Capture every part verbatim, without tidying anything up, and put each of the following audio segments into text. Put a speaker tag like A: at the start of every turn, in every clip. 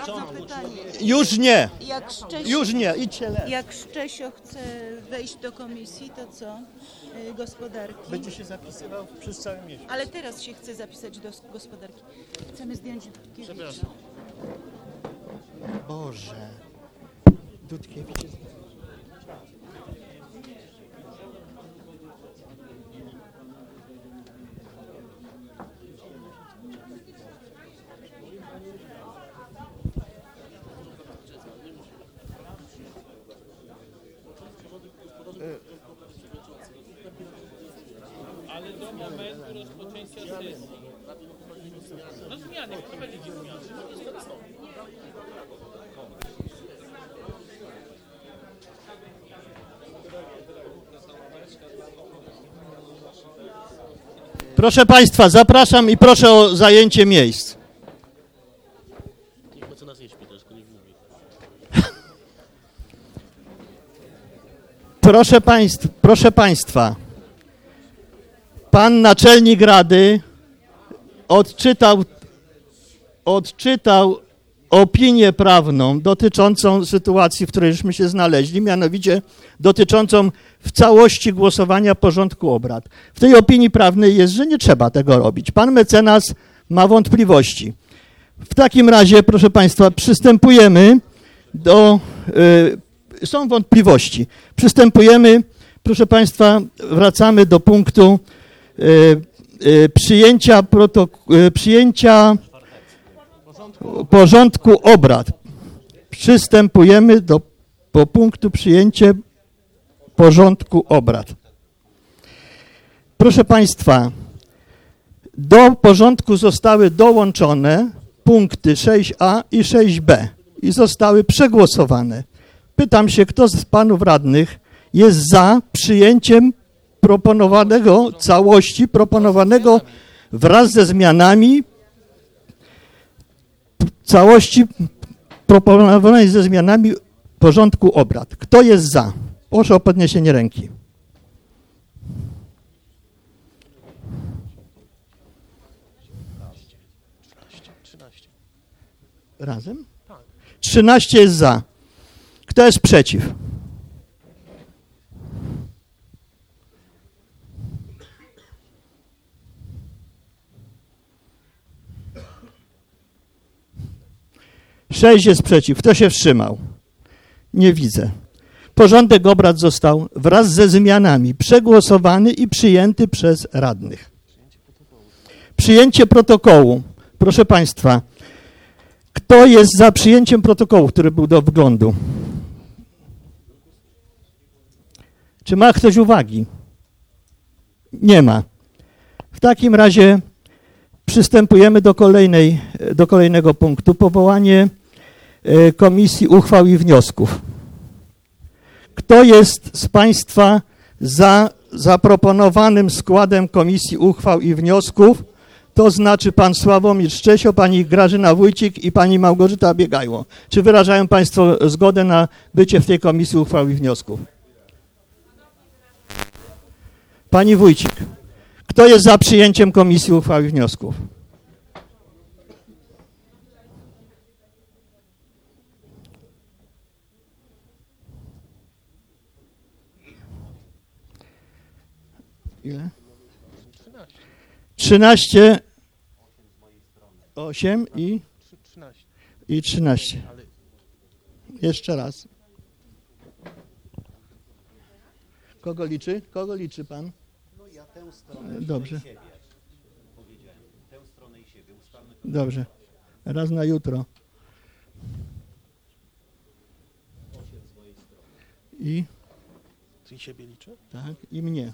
A: Bardzo pytanie.
B: Już nie,
A: Jak Szczesio,
B: już nie, idźcie lepiej.
A: jak Szczesio chce wejść do komisji, to co? Y, Gospodarki.
B: Będzie się zapisywał przez cały miesiąc.
A: Ale teraz się chce zapisać do gospodarki. Chcemy zdjąć Dudkiewicza.
B: Boże. Dudkiewicz jest...
C: Ale do momentu rozpoczęcia sesji. No zmiany, kto będzie zmiany?
B: Proszę Państwa, zapraszam i proszę o zajęcie miejsc. Proszę Państwa, proszę Państwa, Pan naczelnik Rady odczytał, odczytał opinię prawną dotyczącą sytuacji, w której żeśmy się znaleźli, mianowicie dotyczącą w całości głosowania porządku obrad. W tej opinii prawnej jest, że nie trzeba tego robić. Pan mecenas ma wątpliwości. W takim razie, proszę Państwa, przystępujemy do... Yy, są wątpliwości. Przystępujemy, proszę Państwa, wracamy do punktu yy, yy, przyjęcia, protok- yy, przyjęcia porządku obrad. Przystępujemy do po punktu przyjęcie porządku obrad. Proszę Państwa, do porządku zostały dołączone punkty sześć a i sześć b i zostały przegłosowane. Pytam się, kto z panów radnych jest za przyjęciem proponowanego, całości proponowanego wraz ze zmianami, całości proponowanej ze zmianami porządku obrad. Kto jest za? Proszę o podniesienie ręki. Razem? trzynaście jest za. Kto jest przeciw? sześć jest przeciw. Kto się wstrzymał? Nie widzę. Porządek obrad został wraz ze zmianami przegłosowany i przyjęty przez radnych. Przyjęcie protokołu. Proszę Państwa, kto jest za przyjęciem protokołu, który był do wglądu? Czy ma ktoś uwagi? Nie ma. W takim razie przystępujemy do, kolejnej, do kolejnego punktu. Powołanie Komisji Uchwał i Wniosków. Kto jest z Państwa za zaproponowanym składem Komisji Uchwał i Wniosków? To znaczy pan Sławomir Szczesio, pani Grażyna Wójcik i pani Małgorzata Biegajło. Czy wyrażają Państwo zgodę na bycie w tej Komisji Uchwał i Wniosków? Pani Wójcik, kto jest za przyjęciem Komisji Uchwał i Wniosków? Ile? trzynaście, osiem i, i trzynaście. Jeszcze raz. Kogo liczy? Kogo liczy pan?
D: No ja tę stronę
B: Dobrze.
D: siebie powiedziałem. Tę stronę i siebie. Ustalmy.
B: Dobrze. Raz na jutro. I?
E: Ty siebie liczy?
B: Tak, i mnie.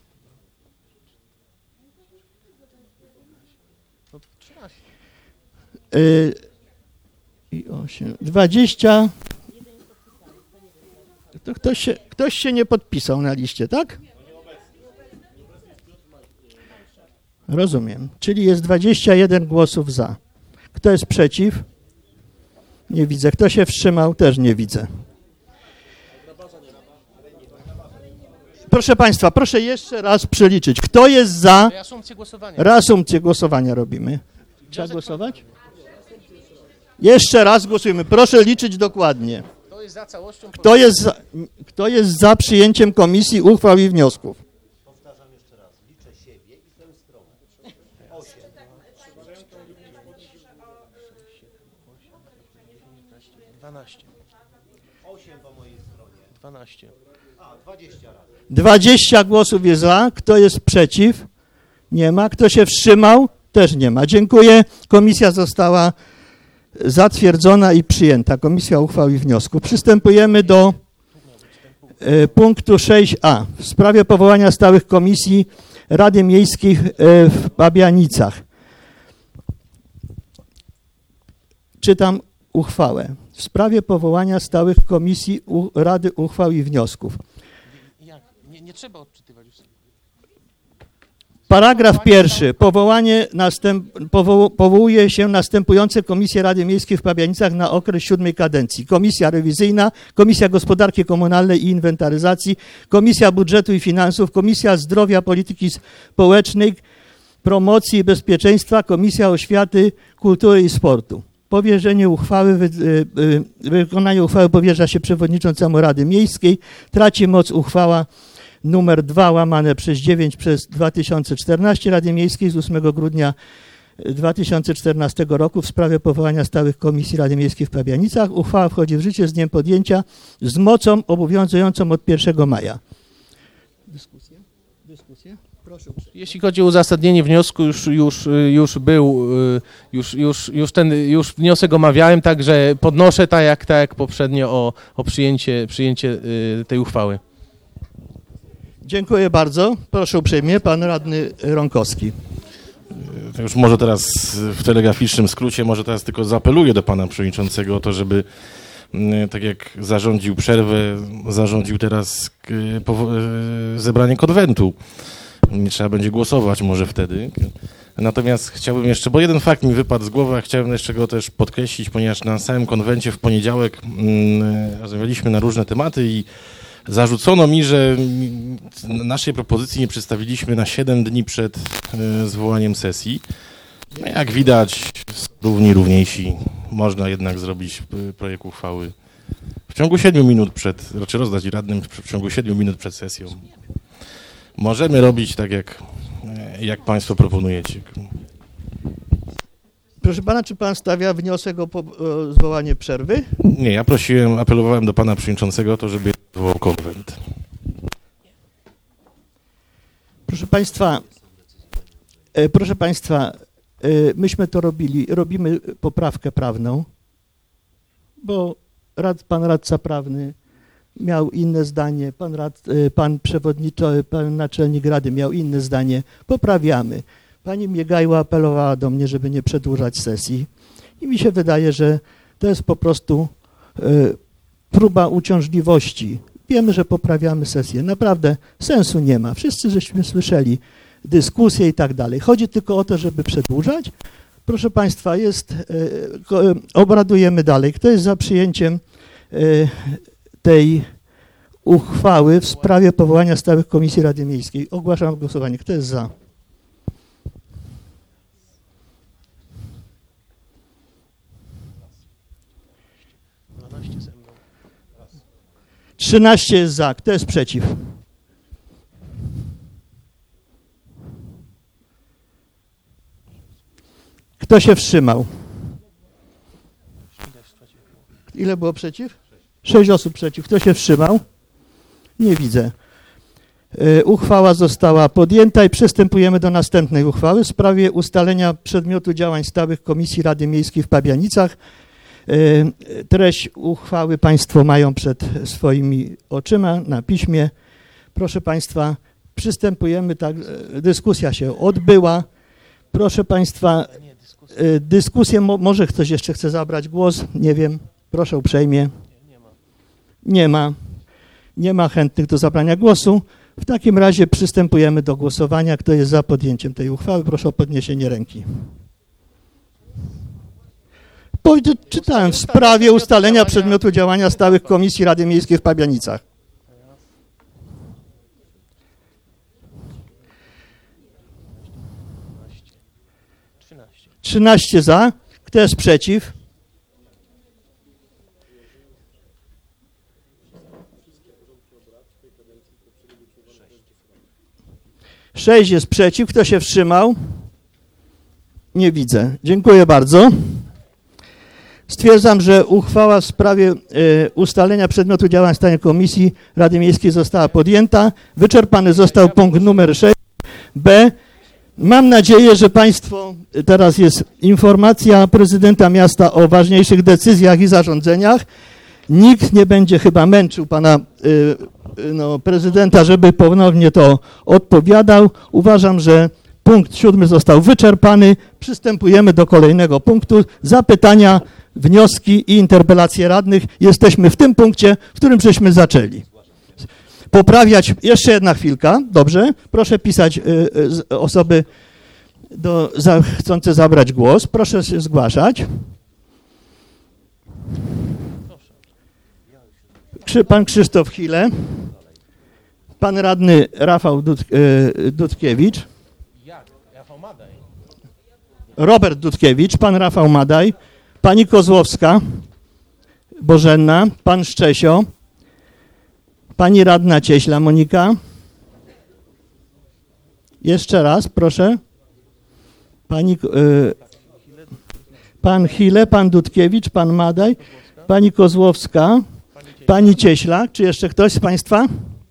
E: No to trzynaście.
B: Y, I osiem. Dwadzieścia. To ktoś się, ktoś się nie podpisał na liście, tak? Rozumiem. Czyli jest dwadzieścia jeden głosów za. Kto jest przeciw? Nie widzę. Kto się wstrzymał? Też nie widzę. Proszę Państwa, proszę jeszcze raz przeliczyć. Kto jest za?
E: Reasumpcję głosowania.
B: Reasumpcję głosowania robimy. Trzeba głosować? Jeszcze raz głosujemy. Proszę liczyć dokładnie.
E: To jest za całością.
B: Kto jest za, kto jest za przyjęciem komisji uchwał i wniosków?
D: Powtarzam jeszcze raz. Liczę siebie i tę stronę. osiem.
E: dwanaście.
D: osiem po mojej stronie.
E: dwanaście.
D: A, dwadzieścia razy.
B: dwadzieścia głosów jest za. Kto jest przeciw? Nie ma. Kto się wstrzymał? Też nie ma. Dziękuję. Komisja została zatwierdzona i przyjęta. Komisja uchwał i wniosków. Przystępujemy do e, punktu sześć a w sprawie powołania stałych komisji Rady Miejskiej e, w Pabianicach. Czytam uchwałę. W sprawie powołania stałych komisji u, Rady Uchwał i Wniosków.
E: Jak? Nie, nie trzeba odczytywać już.
B: Paragraf pierwszy. Powołanie następ, powo, powołuje się następujące komisje Rady Miejskiej w Pabianicach na okres siódmej kadencji. Komisja rewizyjna, Komisja Gospodarki Komunalnej i Inwentaryzacji, Komisja Budżetu i Finansów, Komisja Zdrowia, Polityki Społecznej, Promocji i Bezpieczeństwa, Komisja Oświaty, Kultury i Sportu. Powierzenie uchwały, wy, y, y, wykonanie uchwały powierza się przewodniczącemu Rady Miejskiej. Traci moc uchwała numer dwa łamane przez dziewięć przez dwa tysiące czternaście Rady Miejskiej z ósmego grudnia dwa tysiące czternastego roku w sprawie powołania stałych komisji Rady Miejskiej w Pabianicach. Uchwała wchodzi w życie z dniem podjęcia z mocą obowiązującą od pierwszego maja. Dyskusje? Dyskusje? Proszę.
E: Jeśli chodzi o uzasadnienie wniosku, już, już, już był, już, już, już ten już wniosek omawiałem, także podnoszę tak jak, tak jak poprzednio o, o przyjęcie, przyjęcie tej uchwały.
B: Dziękuję bardzo. Proszę uprzejmie, pan radny Ronkowski.
F: To już może teraz w telegraficznym skrócie, może teraz tylko zaapeluję do pana przewodniczącego o to, żeby tak jak zarządził przerwę, zarządził teraz zebranie konwentu. Nie trzeba będzie głosować może wtedy. Natomiast chciałbym jeszcze, bo jeden fakt mi wypadł z głowy, a chciałbym jeszcze go też podkreślić, ponieważ na samym konwencie w poniedziałek mm, rozmawialiśmy na różne tematy i zarzucono mi, że naszej propozycji nie przedstawiliśmy na siedem dni przed y, zwołaniem sesji. No, jak widać, równi równiejsi, można jednak zrobić y, projekt uchwały w ciągu siedmiu minut przed, raczej rozdać radnym w ciągu siedmiu minut przed sesją. Możemy robić tak, jak, jak państwo proponujecie.
B: Proszę pana, czy pan stawia wniosek o, po, o zwołanie przerwy?
F: Nie, ja prosiłem, apelowałem do pana przewodniczącego o to, żeby zwołał konwent.
B: Proszę państwa, e, proszę państwa, e, myśmy to robili, robimy poprawkę prawną, bo rad, pan radca prawny miał inne zdanie, pan, rad, e, pan przewodniczący, pan naczelnik rady miał inne zdanie, poprawiamy. Pani Miegajła apelowała do mnie, żeby nie przedłużać sesji i mi się wydaje, że to jest po prostu e, próba uciążliwości. Wiemy, że poprawiamy sesję. Naprawdę sensu nie ma. Wszyscy żeśmy słyszeli dyskusje i tak dalej. Chodzi tylko o to, żeby przedłużać. Proszę państwa, jest, e, obradujemy dalej. Kto jest za przyjęciem e, tej uchwały w sprawie powołania stałych komisji Rady Miejskiej? Ogłaszam głosowanie. Kto jest za? trzynaście jest za. Kto jest przeciw? Kto się wstrzymał? Ile było przeciw? Sześć osób przeciw. Kto się wstrzymał? Nie widzę. Uchwała została podjęta i przystępujemy do następnej uchwały w sprawie ustalenia przedmiotu działań stałych Komisji Rady Miejskiej w Pabianicach. Treść uchwały państwo mają przed swoimi oczyma na piśmie. Proszę państwa, przystępujemy, tak, dyskusja się odbyła. Proszę państwa, dyskusję, może ktoś jeszcze chce zabrać głos? Nie wiem, proszę uprzejmie. Nie ma. Nie ma chętnych do zabrania głosu. W takim razie przystępujemy do głosowania. Kto jest za podjęciem tej uchwały? Proszę o podniesienie ręki. Czytałem w sprawie ustalenia przedmiotu działania stałych Komisji Rady Miejskiej w Pabianicach. trzynaście za. Kto jest przeciw? sześć jest przeciw. Kto się wstrzymał? Nie widzę. Dziękuję bardzo. Stwierdzam, że uchwała w sprawie y, ustalenia przedmiotu działań stałej Komisji Rady Miejskiej została podjęta. Wyczerpany został punkt numer sześć. B. Mam nadzieję, że Państwo, teraz jest informacja prezydenta miasta o ważniejszych decyzjach i zarządzeniach. Nikt nie będzie chyba męczył pana y, no, prezydenta, żeby ponownie to odpowiadał. Uważam, że punkt siódmy został wyczerpany. Przystępujemy do kolejnego punktu. Zapytania, wnioski i interpelacje radnych. Jesteśmy w tym punkcie, w którym żeśmy zaczęli. Poprawiać, jeszcze jedna chwilka, dobrze? Proszę pisać y, y, osoby do, za, chcące zabrać głos. Proszę się zgłaszać. Pan Krzysztof Chile, pan radny Rafał Dud, y, Dudkiewicz, Robert Dudkiewicz, pan Rafał Madaj, pani Kozłowska Bożenna, pan Szczesio, pani radna Cieśla Monika. Jeszcze raz, proszę. Pani, y, pan Chile, pan Dudkiewicz, pan Madaj, pani Kozłowska, pani Cieśla. Czy jeszcze ktoś z Państwa?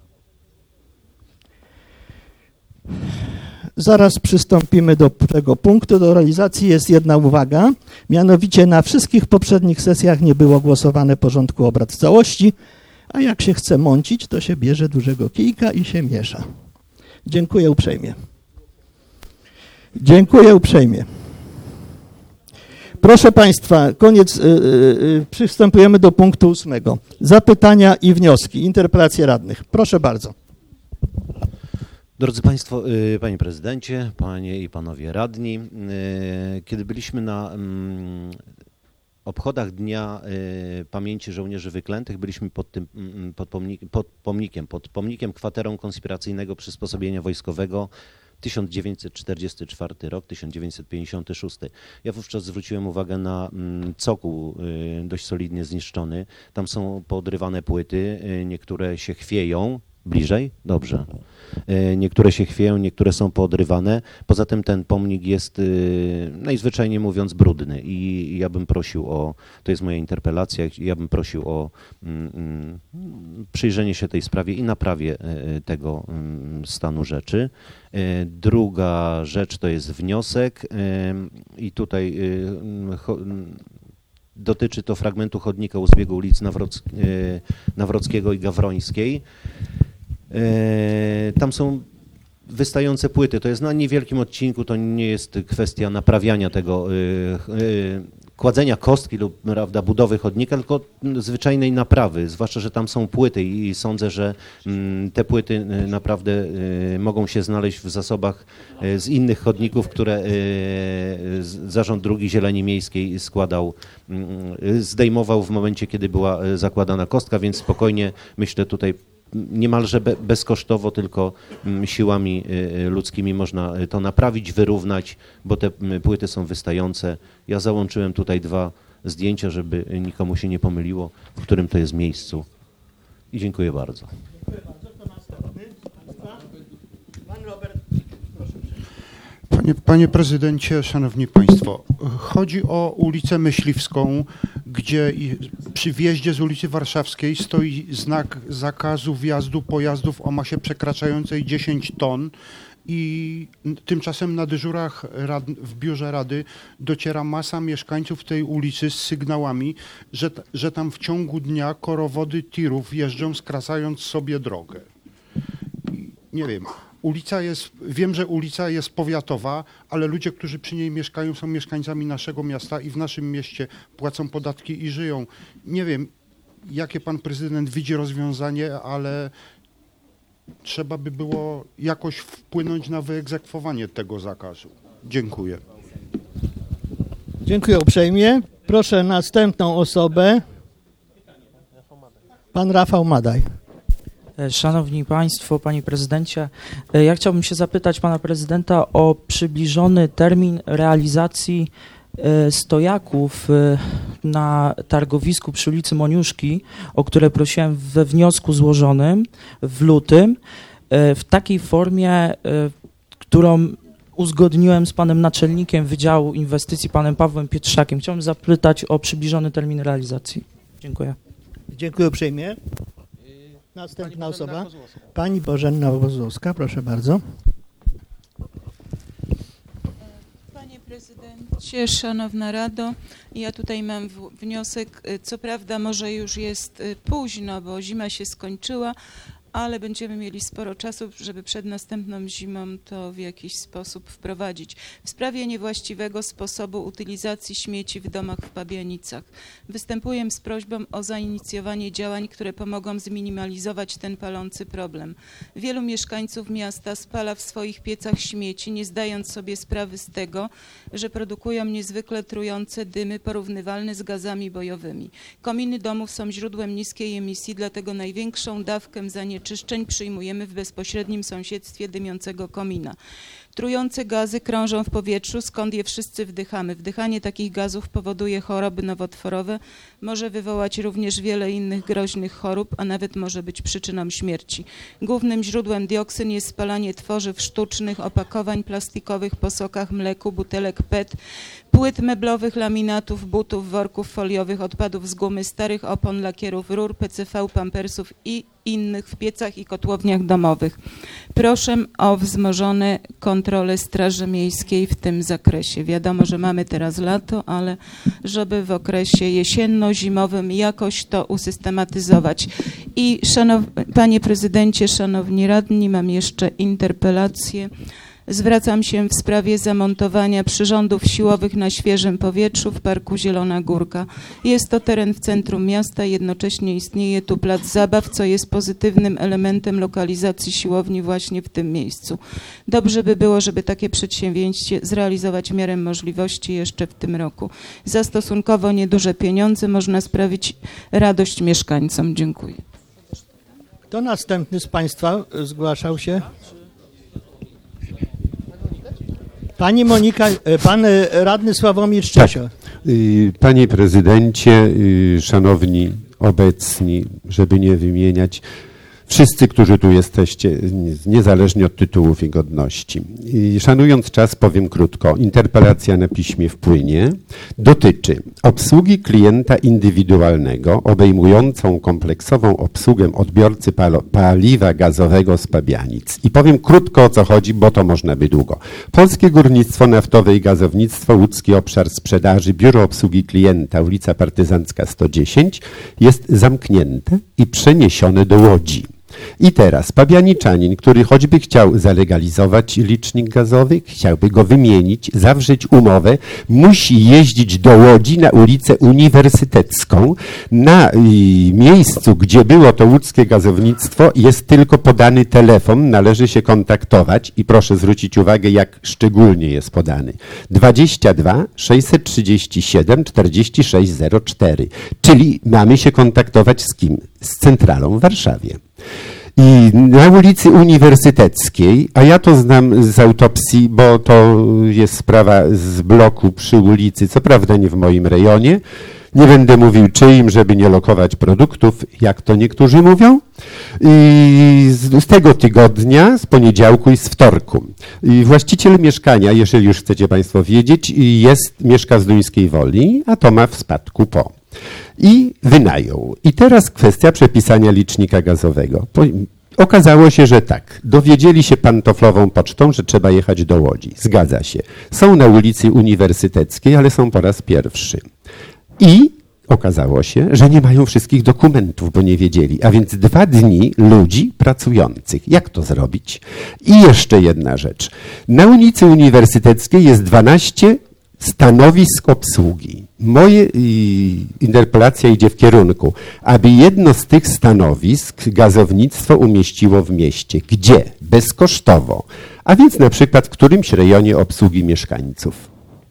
B: Zaraz przystąpimy do tego punktu. Do realizacji jest jedna uwaga. Mianowicie na wszystkich poprzednich sesjach nie było głosowane porządku obrad w całości, a jak się chce mącić, to się bierze dużego kijka i się miesza. Dziękuję uprzejmie. Dziękuję uprzejmie. Proszę Państwa, koniec, yy, yy, przystępujemy do punktu ósmego. Zapytania i wnioski, interpelacje radnych. Proszę bardzo.
D: Drodzy Państwo, yy, Panie Prezydencie, Panie i Panowie Radni, yy, kiedy byliśmy na yy, obchodach Dnia y, Pamięci Żołnierzy Wyklętych, byliśmy pod tym y, pod, pomnik, pod pomnikiem, pod pomnikiem kwaterą konspiracyjnego przysposobienia wojskowego tysiąc dziewięćset czterdziesty czwarty rok, tysiąc dziewięćset pięćdziesiąty szósty. Ja wówczas zwróciłem uwagę na y, cokół y, dość solidnie zniszczony. Tam są poodrywane płyty, y, niektóre się chwieją. Bliżej? Dobrze. Niektóre się chwieją, niektóre są poodrywane. Poza tym ten pomnik jest najzwyczajniej mówiąc brudny i ja bym prosił o, to jest moja interpelacja, ja bym prosił o mm, przyjrzenie się tej sprawie i naprawie tego stanu rzeczy. Druga rzecz to jest wniosek i tutaj dotyczy to fragmentu chodnika u zbiegu ulic Nawrock, Nawrockiego i Gawrońskiej. Tam są wystające płyty, to jest na niewielkim odcinku, to nie jest kwestia naprawiania tego, kładzenia kostki lub prawda, budowy chodnika, tylko zwyczajnej naprawy, zwłaszcza, że tam są płyty i sądzę, że te płyty naprawdę mogą się znaleźć w zasobach z innych chodników, które Zarząd Dróg Zieleni Miejskiej składał, zdejmował w momencie, kiedy była zakładana kostka, więc spokojnie myślę tutaj niemalże bezkosztowo, tylko siłami ludzkimi można to naprawić, wyrównać, bo te płyty są wystające. Ja załączyłem tutaj dwa zdjęcia, żeby nikomu się nie pomyliło, w którym to jest miejscu. I dziękuję bardzo. Dziękuję bardzo. Kto następny? Pan Robert, proszę.
G: Panie, panie prezydencie, szanowni państwo, chodzi o ulicę Myśliwską, gdzie przy wjeździe z ulicy Warszawskiej stoi znak zakazu wjazdu pojazdów o masie przekraczającej dziesięć ton i tymczasem na dyżurach rad, w biurze rady dociera masa mieszkańców tej ulicy z sygnałami, że, że tam w ciągu dnia korowody tirów jeżdżą, skracając sobie drogę. I nie wiem. Ulica jest, wiem, że ulica jest powiatowa, ale ludzie, którzy przy niej mieszkają, są mieszkańcami naszego miasta i w naszym mieście płacą podatki i żyją. Nie wiem, jakie pan prezydent widzi rozwiązanie, ale trzeba by było jakoś wpłynąć na wyegzekwowanie tego zakazu. Dziękuję.
B: Dziękuję uprzejmie. Proszę następną osobę. Pan Rafał Madaj.
H: Szanowni Państwo, Panie Prezydencie, ja chciałbym się zapytać Pana Prezydenta o przybliżony termin realizacji stojaków na targowisku przy ulicy Moniuszki, o które prosiłem we wniosku złożonym w lutym, w takiej formie, którą uzgodniłem z panem naczelnikiem Wydziału Inwestycji, panem Pawłem Pietrzakiem. Chciałbym zapytać o przybliżony termin realizacji. Dziękuję.
B: Dziękuję uprzejmie. Następna osoba. Pani Bożena Kozłowska, proszę bardzo.
A: Panie prezydencie, szanowna Rado, ja tutaj mam wniosek, co prawda może już jest późno, bo zima się skończyła, ale będziemy mieli sporo czasu, żeby przed następną zimą to w jakiś sposób wprowadzić. W sprawie niewłaściwego sposobu utylizacji śmieci w domach w Pabianicach. Występuję z prośbą o zainicjowanie działań, które pomogą zminimalizować ten palący problem. Wielu mieszkańców miasta spala w swoich piecach śmieci, nie zdając sobie sprawy z tego, że produkują niezwykle trujące dymy porównywalne z gazami bojowymi. Kominy domów są źródłem niskiej emisji, dlatego największą dawkę zanieczyszczeń Czyszczeń przyjmujemy w bezpośrednim sąsiedztwie dymiącego komina. Trujące gazy krążą w powietrzu, skąd je wszyscy wdychamy. Wdychanie takich gazów powoduje choroby nowotworowe, może wywołać również wiele innych groźnych chorób, a nawet może być przyczyną śmierci. Głównym źródłem dioksyn jest spalanie tworzyw sztucznych, opakowań plastikowych, po sokach, mleku, butelek P E T, płyt meblowych, laminatów, butów, worków foliowych, odpadów z gumy, starych opon, lakierów, rur, P C V, pampersów i innych w piecach i kotłowniach domowych. Proszę o wzmożone kontrole Straży Miejskiej w tym zakresie. Wiadomo, że mamy teraz lato, ale żeby w okresie jesienno-zimowym jakoś to usystematyzować. I szanow... Panie Prezydencie, Szanowni Radni, mam jeszcze interpelację. Zwracam się w sprawie zamontowania przyrządów siłowych na świeżym powietrzu w Parku Zielona Górka. Jest to teren w centrum miasta, jednocześnie istnieje tu plac zabaw, co jest pozytywnym elementem lokalizacji siłowni właśnie w tym miejscu. Dobrze by było, żeby takie przedsięwzięcie zrealizować w miarę możliwości jeszcze w tym roku. Za stosunkowo nieduże pieniądze można sprawić radość mieszkańcom. Dziękuję.
B: Kto następny z Państwa zgłaszał się? Pani Monika, pan radny Sławomir Szczesio.
I: Tak. Panie prezydencie, szanowni obecni, żeby nie wymieniać, wszyscy, którzy tu jesteście, niezależnie od tytułów i godności. I szanując czas, powiem krótko. Interpelacja na piśmie wpłynie. Dotyczy obsługi klienta indywidualnego, obejmującą kompleksową obsługę odbiorcy paliwa gazowego z Pabianic. I powiem krótko, o co chodzi, bo to można by długo. Polskie Górnictwo Naftowe i Gazownictwo, Łódzki Obszar Sprzedaży, Biuro Obsługi Klienta, ulica Partyzancka sto dziesięć, jest zamknięte i przeniesione do Łodzi. I teraz pabianiczanin, który choćby chciał zalegalizować licznik gazowy, chciałby go wymienić, zawrzeć umowę, musi jeździć do Łodzi na ulicę Uniwersytecką. Na y, miejscu, gdzie było to łódzkie gazownictwo, jest tylko podany telefon, należy się kontaktować i proszę zwrócić uwagę, jak szczególnie jest podany. dwadzieścia dwa sześćset trzydzieści siedem czterdzieści sześć zero cztery, czyli mamy się kontaktować z kim? Z centralą w Warszawie. I na ulicy Uniwersyteckiej, a ja to znam z autopsji, bo to jest sprawa z bloku przy ulicy, co prawda nie w moim rejonie, nie będę mówił czyim, żeby nie lokować produktów, jak to niektórzy mówią. I z, z tego tygodnia, z poniedziałku i z wtorku. I właściciel mieszkania, jeżeli już chcecie Państwo wiedzieć, jest, mieszka w Zduńskiej Woli, a to ma w spadku po. I wynajął. I teraz kwestia przepisania licznika gazowego. Po, okazało się, że tak. Dowiedzieli się pantoflową pocztą, że trzeba jechać do Łodzi. Zgadza się. Są na ulicy Uniwersyteckiej, ale są po raz pierwszy. I okazało się, że nie mają wszystkich dokumentów, bo nie wiedzieli. A więc dwa dni ludzi pracujących. Jak to zrobić? I jeszcze jedna rzecz. Na ulicy Uniwersyteckiej jest dwanaście stanowisk obsługi. Moja interpelacja idzie w kierunku, aby jedno z tych stanowisk gazownictwo umieściło w mieście. Gdzie? Bezkosztowo. A więc na przykład w którymś rejonie obsługi mieszkańców.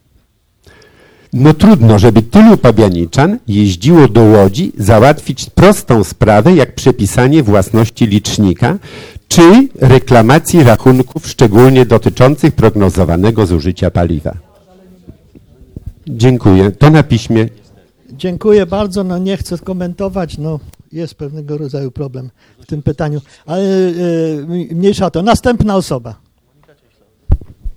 I: No trudno, żeby tylu pabianiczan jeździło do Łodzi załatwić prostą sprawę, jak przepisanie własności licznika, czy reklamacji rachunków, szczególnie dotyczących prognozowanego zużycia paliwa. Dziękuję. To na piśmie.
B: Dziękuję bardzo. No nie chcę komentować. No jest pewnego rodzaju problem w tym pytaniu. Ale yy, mniejsza o to. Następna osoba.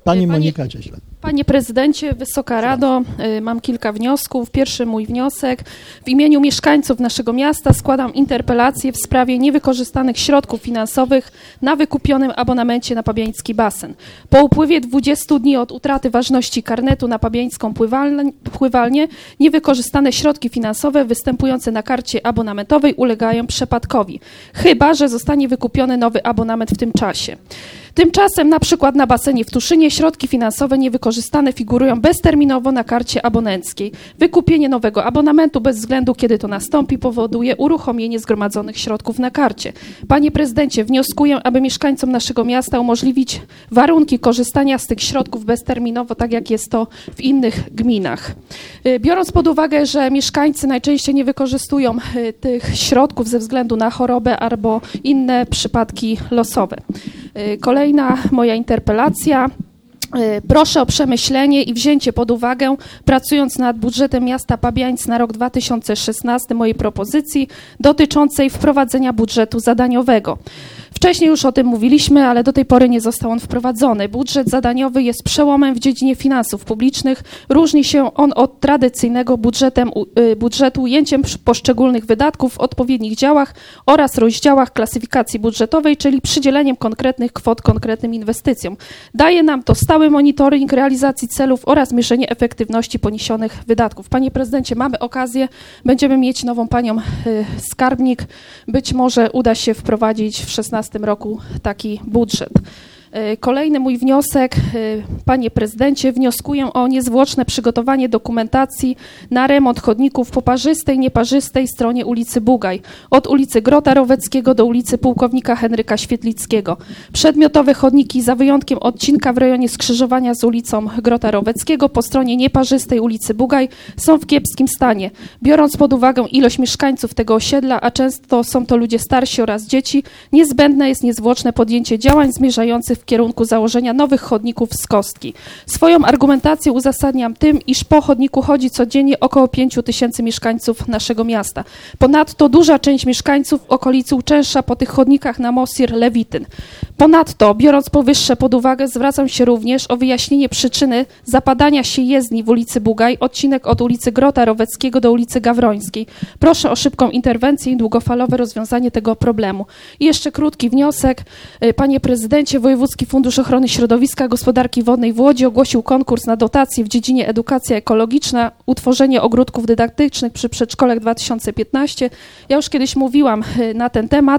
B: Pani
J: Panie-
B: Monika Cieśla.
J: Panie prezydencie, Wysoka Rado, y, mam kilka wniosków. Pierwszy mój wniosek. W imieniu mieszkańców naszego miasta składam interpelację w sprawie niewykorzystanych środków finansowych na wykupionym abonamencie na pabiański basen. Po upływie dwudziestu dni od utraty ważności karnetu na pabiańską pływalnię, pływalnię niewykorzystane środki finansowe występujące na karcie abonamentowej ulegają przepadkowi, chyba że zostanie wykupiony nowy abonament w tym czasie. Tymczasem na przykład na basenie w Tuszynie środki finansowe niewykorzystane figurują bezterminowo na karcie abonenckiej. Wykupienie nowego abonamentu bez względu kiedy to nastąpi powoduje uruchomienie zgromadzonych środków na karcie. Panie prezydencie, wnioskuję, aby mieszkańcom naszego miasta umożliwić warunki korzystania z tych środków bezterminowo, tak jak jest to w innych gminach. Y, Biorąc pod uwagę, że mieszkańcy najczęściej nie wykorzystują y, tych środków ze względu na chorobę albo inne przypadki losowe. Y, Kolejna moja interpelacja. Y, Proszę o przemyślenie i wzięcie pod uwagę, pracując nad budżetem miasta Pabianic na rok dwa tysiące szesnasty, mojej propozycji dotyczącej wprowadzenia budżetu zadaniowego. Wcześniej już o tym mówiliśmy, ale do tej pory nie został on wprowadzony. Budżet zadaniowy jest przełomem w dziedzinie finansów publicznych. Różni się on od tradycyjnego budżetem, y, budżetu ujęciem poszczególnych wydatków w odpowiednich działach oraz rozdziałach klasyfikacji budżetowej, czyli przydzieleniem konkretnych kwot konkretnym inwestycjom. Daje nam to stały monitoring realizacji celów oraz mierzenie efektywności poniesionych wydatków. Panie prezydencie, mamy okazję, będziemy mieć nową panią y, skarbnik. Być może uda się wprowadzić w szesnastym roku taki budżet. Kolejny mój wniosek, panie prezydencie, wnioskuję o niezwłoczne przygotowanie dokumentacji na remont chodników po parzystej, nieparzystej stronie ulicy Bugaj, od ulicy Grota Roweckiego do ulicy Pułkownika Henryka Świetlickiego. Przedmiotowe chodniki, za wyjątkiem odcinka w rejonie skrzyżowania z ulicą Grota Roweckiego po stronie nieparzystej ulicy Bugaj, są w kiepskim stanie. Biorąc pod uwagę ilość mieszkańców tego osiedla, a często są to ludzie starsi oraz dzieci, niezbędne jest niezwłoczne podjęcie działań zmierzających w kierunku założenia nowych chodników z kostki. Swoją argumentację uzasadniam tym, iż po chodniku chodzi codziennie około pięciu tysięcy mieszkańców naszego miasta. Ponadto duża część mieszkańców okolicy uczęszcza po tych chodnikach na Mosir Lewityn. Ponadto, biorąc powyższe pod uwagę, zwracam się również o wyjaśnienie przyczyny zapadania się jezdni w ulicy Bugaj, odcinek od ulicy Grota Roweckiego do ulicy Gawrońskiej. Proszę o szybką interwencję i długofalowe rozwiązanie tego problemu. I jeszcze krótki wniosek. Panie prezydencie, Wojewódzki Fundusz Ochrony Środowiska i Gospodarki Wodnej w Łodzi ogłosił konkurs na dotacje w dziedzinie edukacja ekologiczna, utworzenie ogródków dydaktycznych przy przedszkolach dwa tysiące piętnaście. Ja już kiedyś mówiłam na ten temat.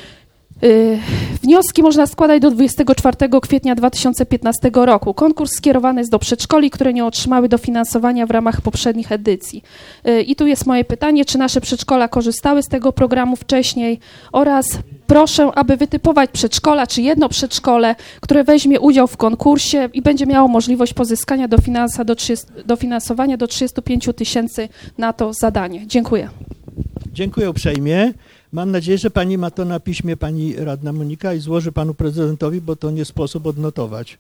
J: Wnioski można składać do dwudziestego czwartego kwietnia dwa tysiące piętnastego roku. Konkurs skierowany jest do przedszkoli, które nie otrzymały dofinansowania w ramach poprzednich edycji. I tu jest moje pytanie, czy nasze przedszkola korzystały z tego programu wcześniej oraz proszę, aby wytypować przedszkola, czy jedno przedszkole, które weźmie udział w konkursie i będzie miało możliwość pozyskania dofinansa do trzydziestu, dofinansowania do trzydziestu pięciu tysięcy na to zadanie. Dziękuję.
B: Dziękuję uprzejmie. Mam nadzieję, że pani ma to na piśmie, pani radna Monika, i złoży panu prezydentowi, bo to nie sposób odnotować.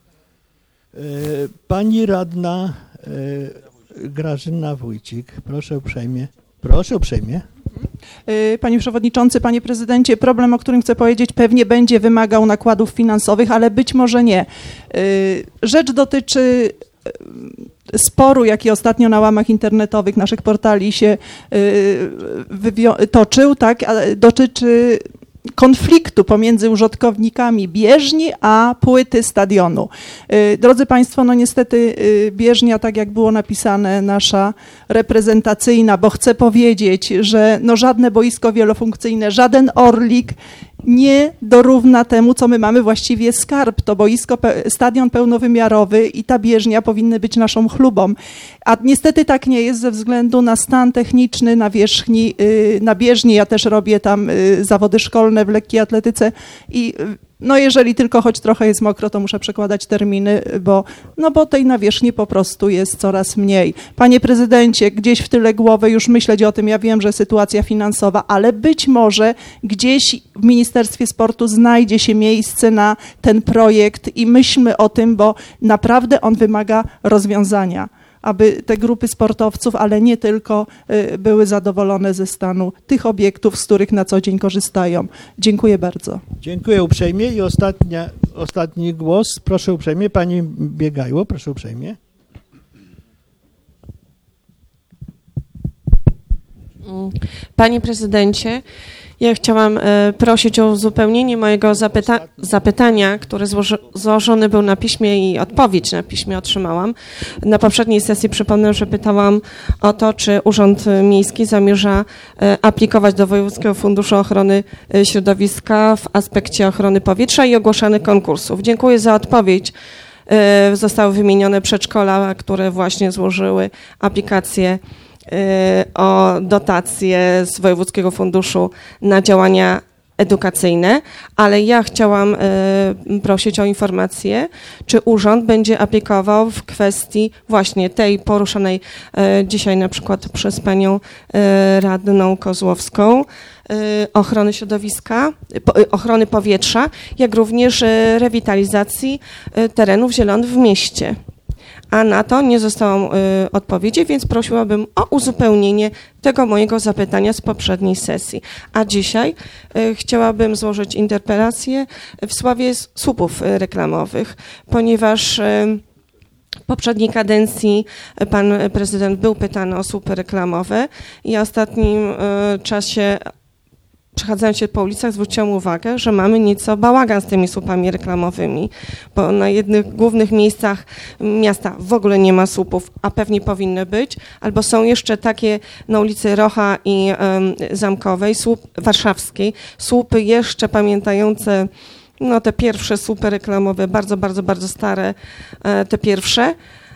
B: Pani radna Grażyna Wójcik, proszę uprzejmie. Proszę uprzejmie.
K: Panie Przewodniczący, Panie Prezydencie, problem, o którym chcę powiedzieć, pewnie będzie wymagał nakładów finansowych, ale być może nie. Rzecz dotyczy sporu, jaki ostatnio na łamach internetowych naszych portali się toczył, tak, dotyczy konfliktu pomiędzy użytkownikami bieżni a płyty stadionu. Drodzy Państwo, no niestety bieżnia, tak jak było napisane, nasza reprezentacyjna, bo chcę powiedzieć, że no żadne boisko wielofunkcyjne, żaden Orlik nie dorówna temu, co my mamy właściwie skarb. To boisko, stadion pełnowymiarowy i ta bieżnia powinny być naszą chlubą. A niestety tak nie jest ze względu na stan techniczny nawierzchni, na bieżni. Ja też robię tam zawody szkolne w lekkiej atletyce i no jeżeli tylko choć trochę jest mokro, to muszę przekładać terminy, bo, no bo tej nawierzchni po prostu jest coraz mniej. Panie prezydencie, gdzieś w tyle głowy już myśleć o tym, ja wiem, że sytuacja finansowa, ale być może gdzieś w Ministerstwie Sportu znajdzie się miejsce na ten projekt i myślmy o tym, bo naprawdę on wymaga rozwiązania. aby te grupy sportowców, ale nie tylko, y, były zadowolone ze stanu tych obiektów, z których na co dzień korzystają. Dziękuję bardzo.
B: Dziękuję uprzejmie i ostatnia, ostatni głos, proszę uprzejmie, pani Biegajło, proszę uprzejmie.
L: Panie prezydencie, ja chciałam e, prosić o uzupełnienie mojego zapyta zapytania, które złoży złożone był na piśmie i odpowiedź na piśmie otrzymałam. Na poprzedniej sesji przypomnę, że pytałam o to, czy Urząd Miejski zamierza e, aplikować do Wojewódzkiego Funduszu Ochrony e, Środowiska w aspekcie ochrony powietrza i ogłaszanych konkursów. Dziękuję za odpowiedź. E, zostały wymienione przedszkola, które właśnie złożyły aplikację o dotacje z Wojewódzkiego Funduszu na działania edukacyjne, ale ja chciałam prosić o informację, czy urząd będzie aplikował w kwestii właśnie tej poruszonej dzisiaj na przykład przez panią radną Kozłowską, ochrony środowiska, ochrony powietrza, jak również rewitalizacji terenów zielonych w mieście. A na to nie zostało y, odpowiedzi, więc prosiłabym o uzupełnienie tego mojego zapytania z poprzedniej sesji. A dzisiaj y, chciałabym złożyć interpelację w sprawie słupów y, reklamowych, ponieważ y, w poprzedniej kadencji pan prezydent był pytany o słupy reklamowe i w ostatnim y, czasie, przechadzając się po ulicach, zwróciłam uwagę, że mamy nieco bałagan z tymi słupami reklamowymi, bo na jednych głównych miejscach miasta w ogóle nie ma słupów, a pewnie powinny być, albo są jeszcze takie na ulicy Rocha i um, Zamkowej, słup warszawskiej, słupy jeszcze pamiętające no, te pierwsze słupy reklamowe, bardzo, bardzo, bardzo stare, te pierwsze,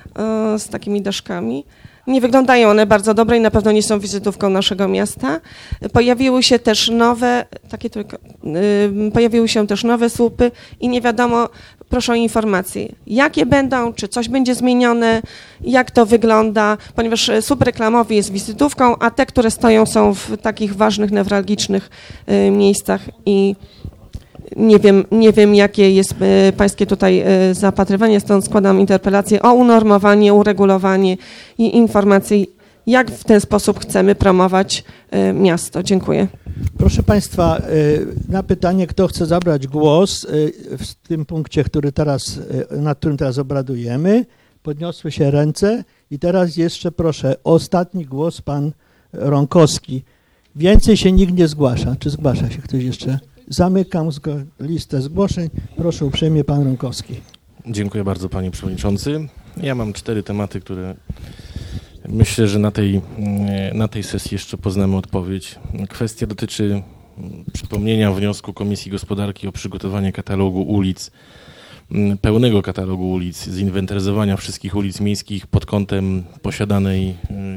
L: z takimi daszkami. Nie wyglądają one bardzo dobre i na pewno nie są wizytówką naszego miasta. Pojawiły się też nowe, takie tylko, yy, pojawiły się też nowe słupy i nie wiadomo, proszę o informacje, jakie będą, czy coś będzie zmienione, jak to wygląda, ponieważ słup reklamowy jest wizytówką, a te, które stoją, są w takich ważnych, newralgicznych yy, miejscach i Nie wiem, nie wiem, jakie jest y, pańskie tutaj y, zapatrywanie, stąd składam interpelację o unormowanie, uregulowanie i informacje, jak w ten sposób chcemy promować y, miasto. Dziękuję.
B: Proszę Państwa, y, na pytanie, kto chce zabrać głos y, w tym punkcie, który teraz, y, nad którym teraz obradujemy, podniosły się ręce i teraz jeszcze proszę, ostatni głos pan Ronkowski. Więcej się nikt nie zgłasza. Czy zgłasza się ktoś jeszcze? Zamykam zgo- listę zgłoszeń. Proszę uprzejmie, pan Ronkowski.
F: Dziękuję bardzo, panie przewodniczący. Ja mam cztery tematy, które myślę, że na tej, na tej sesji jeszcze poznamy odpowiedź. Kwestia dotyczy przypomnienia wniosku Komisji Gospodarki o przygotowanie katalogu ulic, pełnego katalogu ulic, zinwentaryzowania wszystkich ulic miejskich pod kątem posiadanej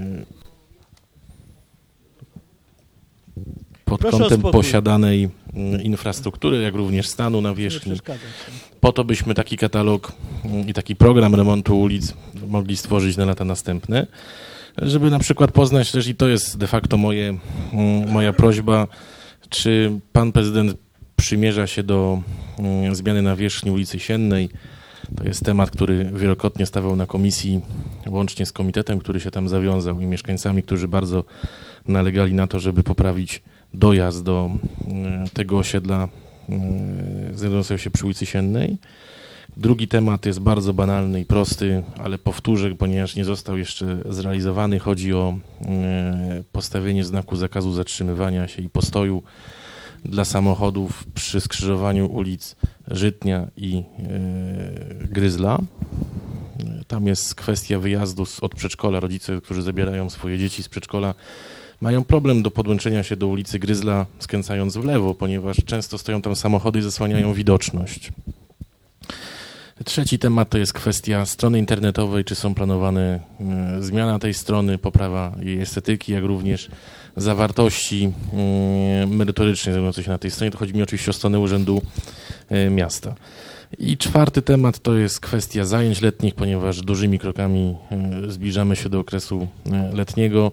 F: pod
B: Proszę
F: kątem posiadanej infrastruktury, jak również stanu nawierzchni. Po to byśmy taki katalog i taki program remontu ulic mogli stworzyć na lata następne, żeby na przykład poznać też, i to jest de facto moje, moja prośba, czy pan prezydent przymierza się do zmiany nawierzchni ulicy Siennej. To jest temat, który wielokrotnie stawał na komisji, łącznie z komitetem, który się tam zawiązał i mieszkańcami, którzy bardzo nalegali na to, żeby poprawić dojazd do tego osiedla znajdującego się przy ulicy Siennej. Drugi temat jest bardzo banalny i prosty, ale powtórzę, ponieważ nie został jeszcze zrealizowany. Chodzi o postawienie znaku zakazu zatrzymywania się i postoju dla samochodów przy skrzyżowaniu ulic Żytnia i Gryzla. Tam jest kwestia wyjazdu od przedszkola. Rodzice, którzy zabierają swoje dzieci z przedszkola, mają problem do podłączenia się do ulicy Gryzla, skręcając w lewo, ponieważ często stoją tam samochody i zasłaniają widoczność. Trzeci temat to jest kwestia strony internetowej, czy są planowane y, zmiana tej strony, poprawa jej estetyki, jak również zawartości y, merytorycznej znajdującej się na tej stronie. To chodzi mi oczywiście o stronę Urzędu y, Miasta. I czwarty temat to jest kwestia zajęć letnich, ponieważ dużymi krokami y, zbliżamy się do okresu y, letniego.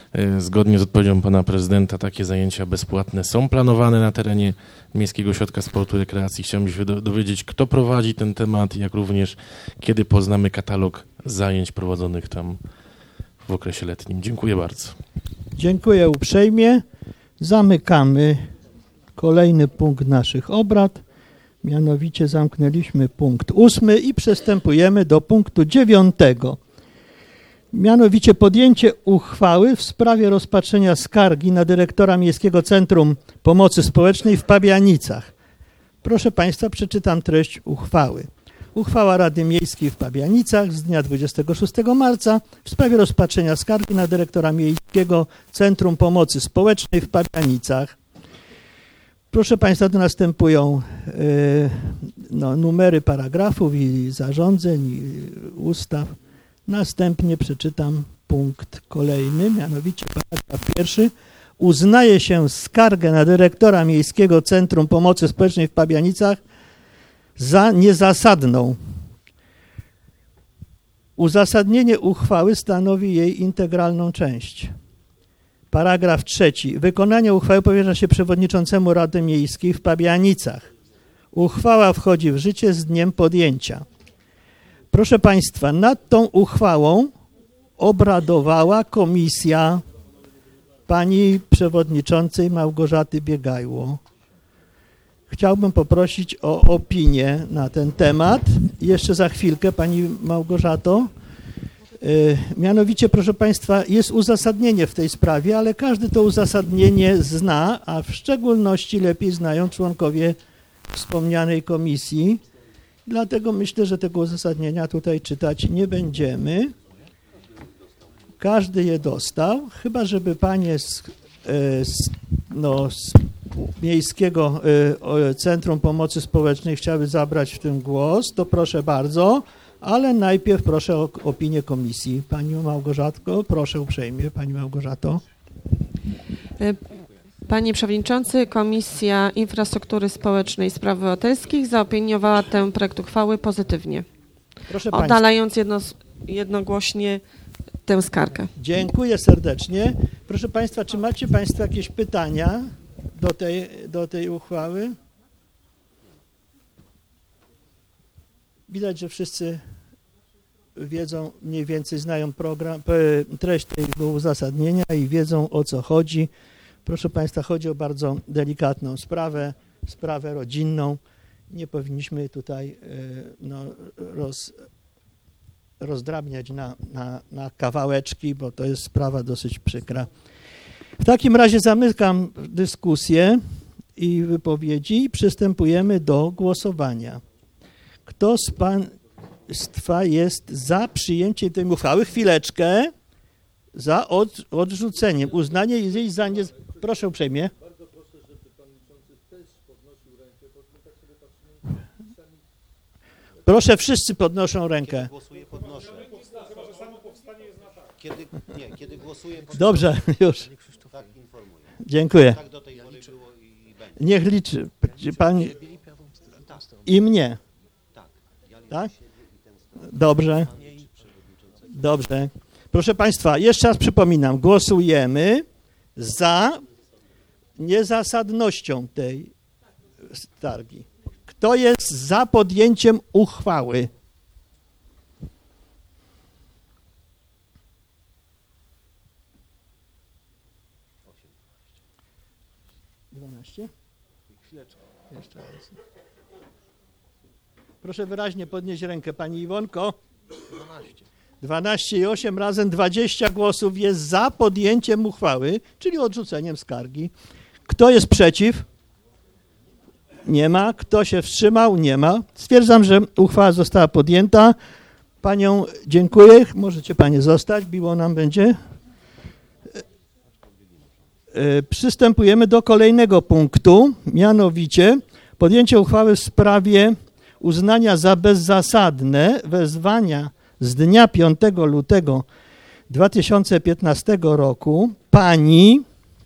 F: Zgodnie z odpowiedzią pana prezydenta takie zajęcia bezpłatne są planowane na terenie Miejskiego Ośrodka Sportu i Rekreacji. Chciałbym się dowiedzieć, kto prowadzi ten temat, jak również kiedy poznamy katalog zajęć prowadzonych tam w okresie letnim. Dziękuję bardzo.
B: Dziękuję uprzejmie. Zamykamy kolejny punkt naszych obrad. Mianowicie zamknęliśmy punkt ósmy i przystępujemy do punktu dziewiątego. Mianowicie podjęcie uchwały w sprawie rozpatrzenia skargi na dyrektora Miejskiego Centrum Pomocy Społecznej w Pabianicach. Proszę Państwa, przeczytam treść uchwały. Uchwała Rady Miejskiej w Pabianicach z dnia dwudziestego szóstego marca w sprawie rozpatrzenia skargi na dyrektora Miejskiego Centrum Pomocy Społecznej w Pabianicach. Proszę Państwa, tu następują y, no, numery paragrafów i zarządzeń, i ustaw. Następnie przeczytam punkt kolejny, mianowicie paragraf pierwszy. Uznaje się skargę na dyrektora Miejskiego Centrum Pomocy Społecznej w Pabianicach za niezasadną. Uzasadnienie uchwały stanowi jej integralną część. Paragraf trzeci. Wykonanie uchwały powierza się przewodniczącemu Rady Miejskiej w Pabianicach. Uchwała wchodzi w życie z dniem podjęcia. Proszę Państwa, nad tą uchwałą obradowała komisja pani przewodniczącej Małgorzaty Biegajło. Chciałbym poprosić o opinię na ten temat. Jeszcze za chwilkę, pani Małgorzato. Mianowicie, proszę Państwa, jest uzasadnienie w tej sprawie, ale każdy to uzasadnienie zna, a w szczególności lepiej znają członkowie wspomnianej komisji. Dlatego myślę, że tego uzasadnienia tutaj czytać nie będziemy. Każdy je dostał, chyba żeby panie z, z, no, z Miejskiego Centrum Pomocy Społecznej chciały zabrać w tym głos, to proszę bardzo, ale najpierw proszę o opinię komisji. Pani Małgorzatko, proszę uprzejmie, Pani Małgorzato.
L: Panie Przewodniczący, Komisja Infrastruktury Społecznej i Spraw Obywatelskich zaopiniowała ten projekt uchwały pozytywnie,
B: Proszę
L: oddalając jedno, jednogłośnie tę skargę.
B: Dziękuję serdecznie. Proszę Państwa, czy macie Państwo jakieś pytania do tej, do tej uchwały? Widać, że wszyscy wiedzą, mniej więcej znają program, treść tego uzasadnienia i wiedzą, o co chodzi. Proszę Państwa, chodzi o bardzo delikatną sprawę, sprawę rodzinną. Nie powinniśmy tutaj no, roz, rozdrabniać na, na, na kawałeczki, bo to jest sprawa dosyć przykra. W takim razie zamykam dyskusję i wypowiedzi i przystępujemy do głosowania. Kto z Państwa jest za przyjęciem tej uchwały? Chwileczkę. Za od, odrzuceniem. Uznanie jej za nie... Proszę uprzejmie. Proszę, wszyscy podnoszą rękę.
D: Kiedy głosuję, podnoszę. Kiedy, nie, kiedy głosuję, podnoszę.
B: Dobrze, już.
D: Tak informuję.
B: Dziękuję.
D: Tak do tej pory było i będzie.
B: Niech liczy. Pan... I mnie. Tak? Dobrze. Dobrze. Proszę Państwa, jeszcze raz przypominam, głosujemy za niezasadnością tej skargi. Kto jest za podjęciem uchwały? dwanaście? Jeszcze raz. Proszę wyraźnie podnieść rękę, Pani Iwonko. dwanaście. dwanaście i osiem razem dwadzieścia głosów jest za podjęciem uchwały, czyli odrzuceniem skargi. Kto jest przeciw? Nie ma. Kto się wstrzymał? Nie ma. Stwierdzam, że uchwała została podjęta. Panią dziękuję. Możecie Panie zostać. Miło nam będzie. Przystępujemy do kolejnego punktu, mianowicie podjęcie uchwały w sprawie uznania za bezzasadne wezwania z dnia piątego lutego dwa tysiące piętnastego roku pani,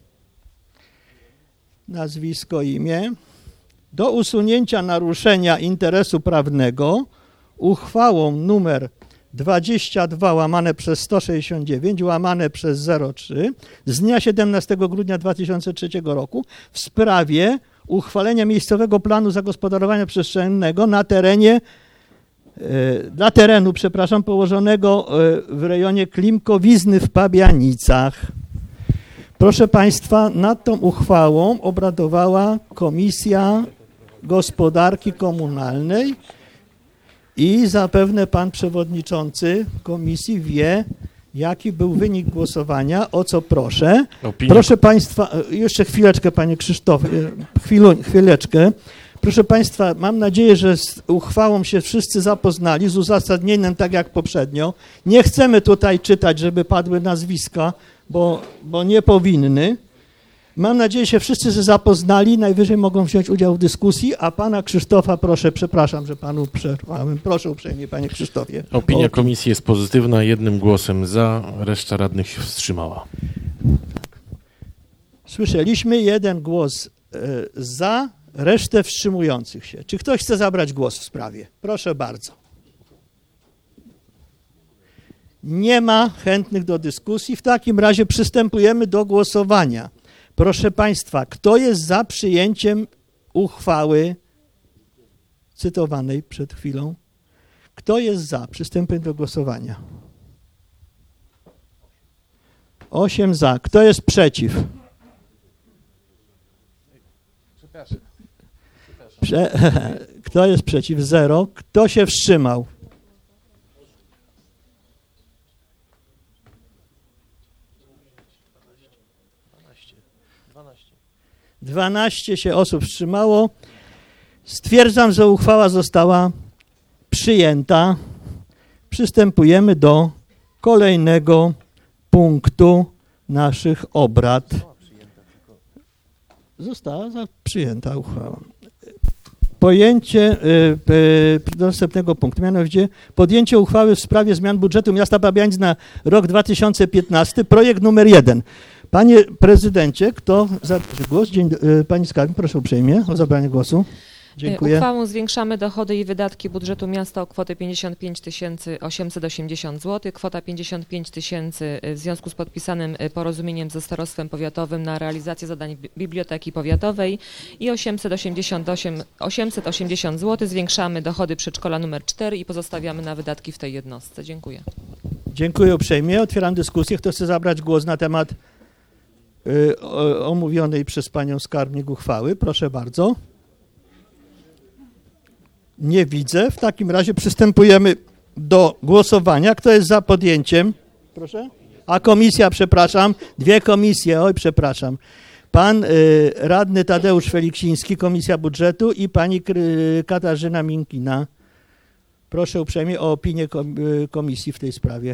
B: nazwisko, imię, do usunięcia naruszenia interesu prawnego uchwałą numer dwadzieścia dwa łamane przez sto sześćdziesiąt dziewięć łamane przez zero trzy z dnia siedemnastego grudnia dwa tysiące trzeciego roku w sprawie uchwalenia miejscowego planu zagospodarowania przestrzennego na terenie, dla terenu, przepraszam, położonego w rejonie Klimkowizny w Pabianicach. Proszę Państwa, nad tą uchwałą obradowała Komisja Gospodarki Komunalnej i zapewne Pan Przewodniczący Komisji wie, jaki był wynik głosowania, o co proszę.
F: Opinia.
B: Proszę Państwa, jeszcze chwileczkę, Panie Krzysztofie, chwilu, chwileczkę. Proszę Państwa, mam nadzieję, że z uchwałą się wszyscy zapoznali, z uzasadnieniem, tak jak poprzednio. Nie chcemy tutaj czytać, żeby padły nazwiska, bo, bo nie powinny. Mam nadzieję, że się wszyscy zapoznali, najwyżej mogą wziąć udział w dyskusji, a Pana Krzysztofa proszę, przepraszam, że Panu przerwałem. Proszę uprzejmie, Panie Krzysztofie.
F: Opinia komisji jest pozytywna, jednym głosem za, reszta radnych się wstrzymała.
B: Słyszeliśmy jeden głos y, za, resztę wstrzymujących się. Czy ktoś chce zabrać głos w sprawie? Proszę bardzo. Nie ma chętnych do dyskusji. W takim razie przystępujemy do głosowania. Proszę Państwa, kto jest za przyjęciem uchwały cytowanej przed chwilą? Kto jest za? Przystępujemy do głosowania. Osiem za. Kto jest przeciw?
E: Przepraszam.
B: Prze Kto jest przeciw? Zero. Kto się wstrzymał? dwanaście się osób wstrzymało. Stwierdzam, że uchwała została przyjęta. Przystępujemy do kolejnego punktu naszych obrad. Została przyjęta uchwała. Pojęcie y, do następnego punktu, mianowicie podjęcie uchwały w sprawie zmian budżetu miasta Pabianic na rok dwa tysiące piętnasty, projekt numer jeden. Panie prezydencie, kto zabierze głos? Dzień, y, pani skarbnik, proszę uprzejmie o zabranie głosu. Dziękuję.
M: Uchwałą zwiększamy dochody i wydatki budżetu miasta o kwotę pięćdziesiąt pięć tysięcy osiemset osiemdziesiąt złotych. Kwota pięćdziesiąt pięć tysięcy w związku z podpisanym porozumieniem ze starostwem powiatowym na realizację zadań biblioteki powiatowej i osiemset osiemdziesiąt złotych zwiększamy dochody przedszkola numer cztery i pozostawiamy na wydatki w tej jednostce. Dziękuję.
B: Dziękuję uprzejmie. Otwieram dyskusję. Kto chce zabrać głos na temat y, o, omówionej przez panią skarbnik uchwały? Proszę bardzo. Nie widzę. W takim razie przystępujemy do głosowania. Kto jest za podjęciem? Proszę? A komisja, przepraszam. Dwie komisje. Oj, przepraszam. Pan y, radny Tadeusz Feliksiński, Komisja Budżetu i pani y, Katarzyna Minkina. Proszę uprzejmie o opinię kom, y, komisji w tej sprawie.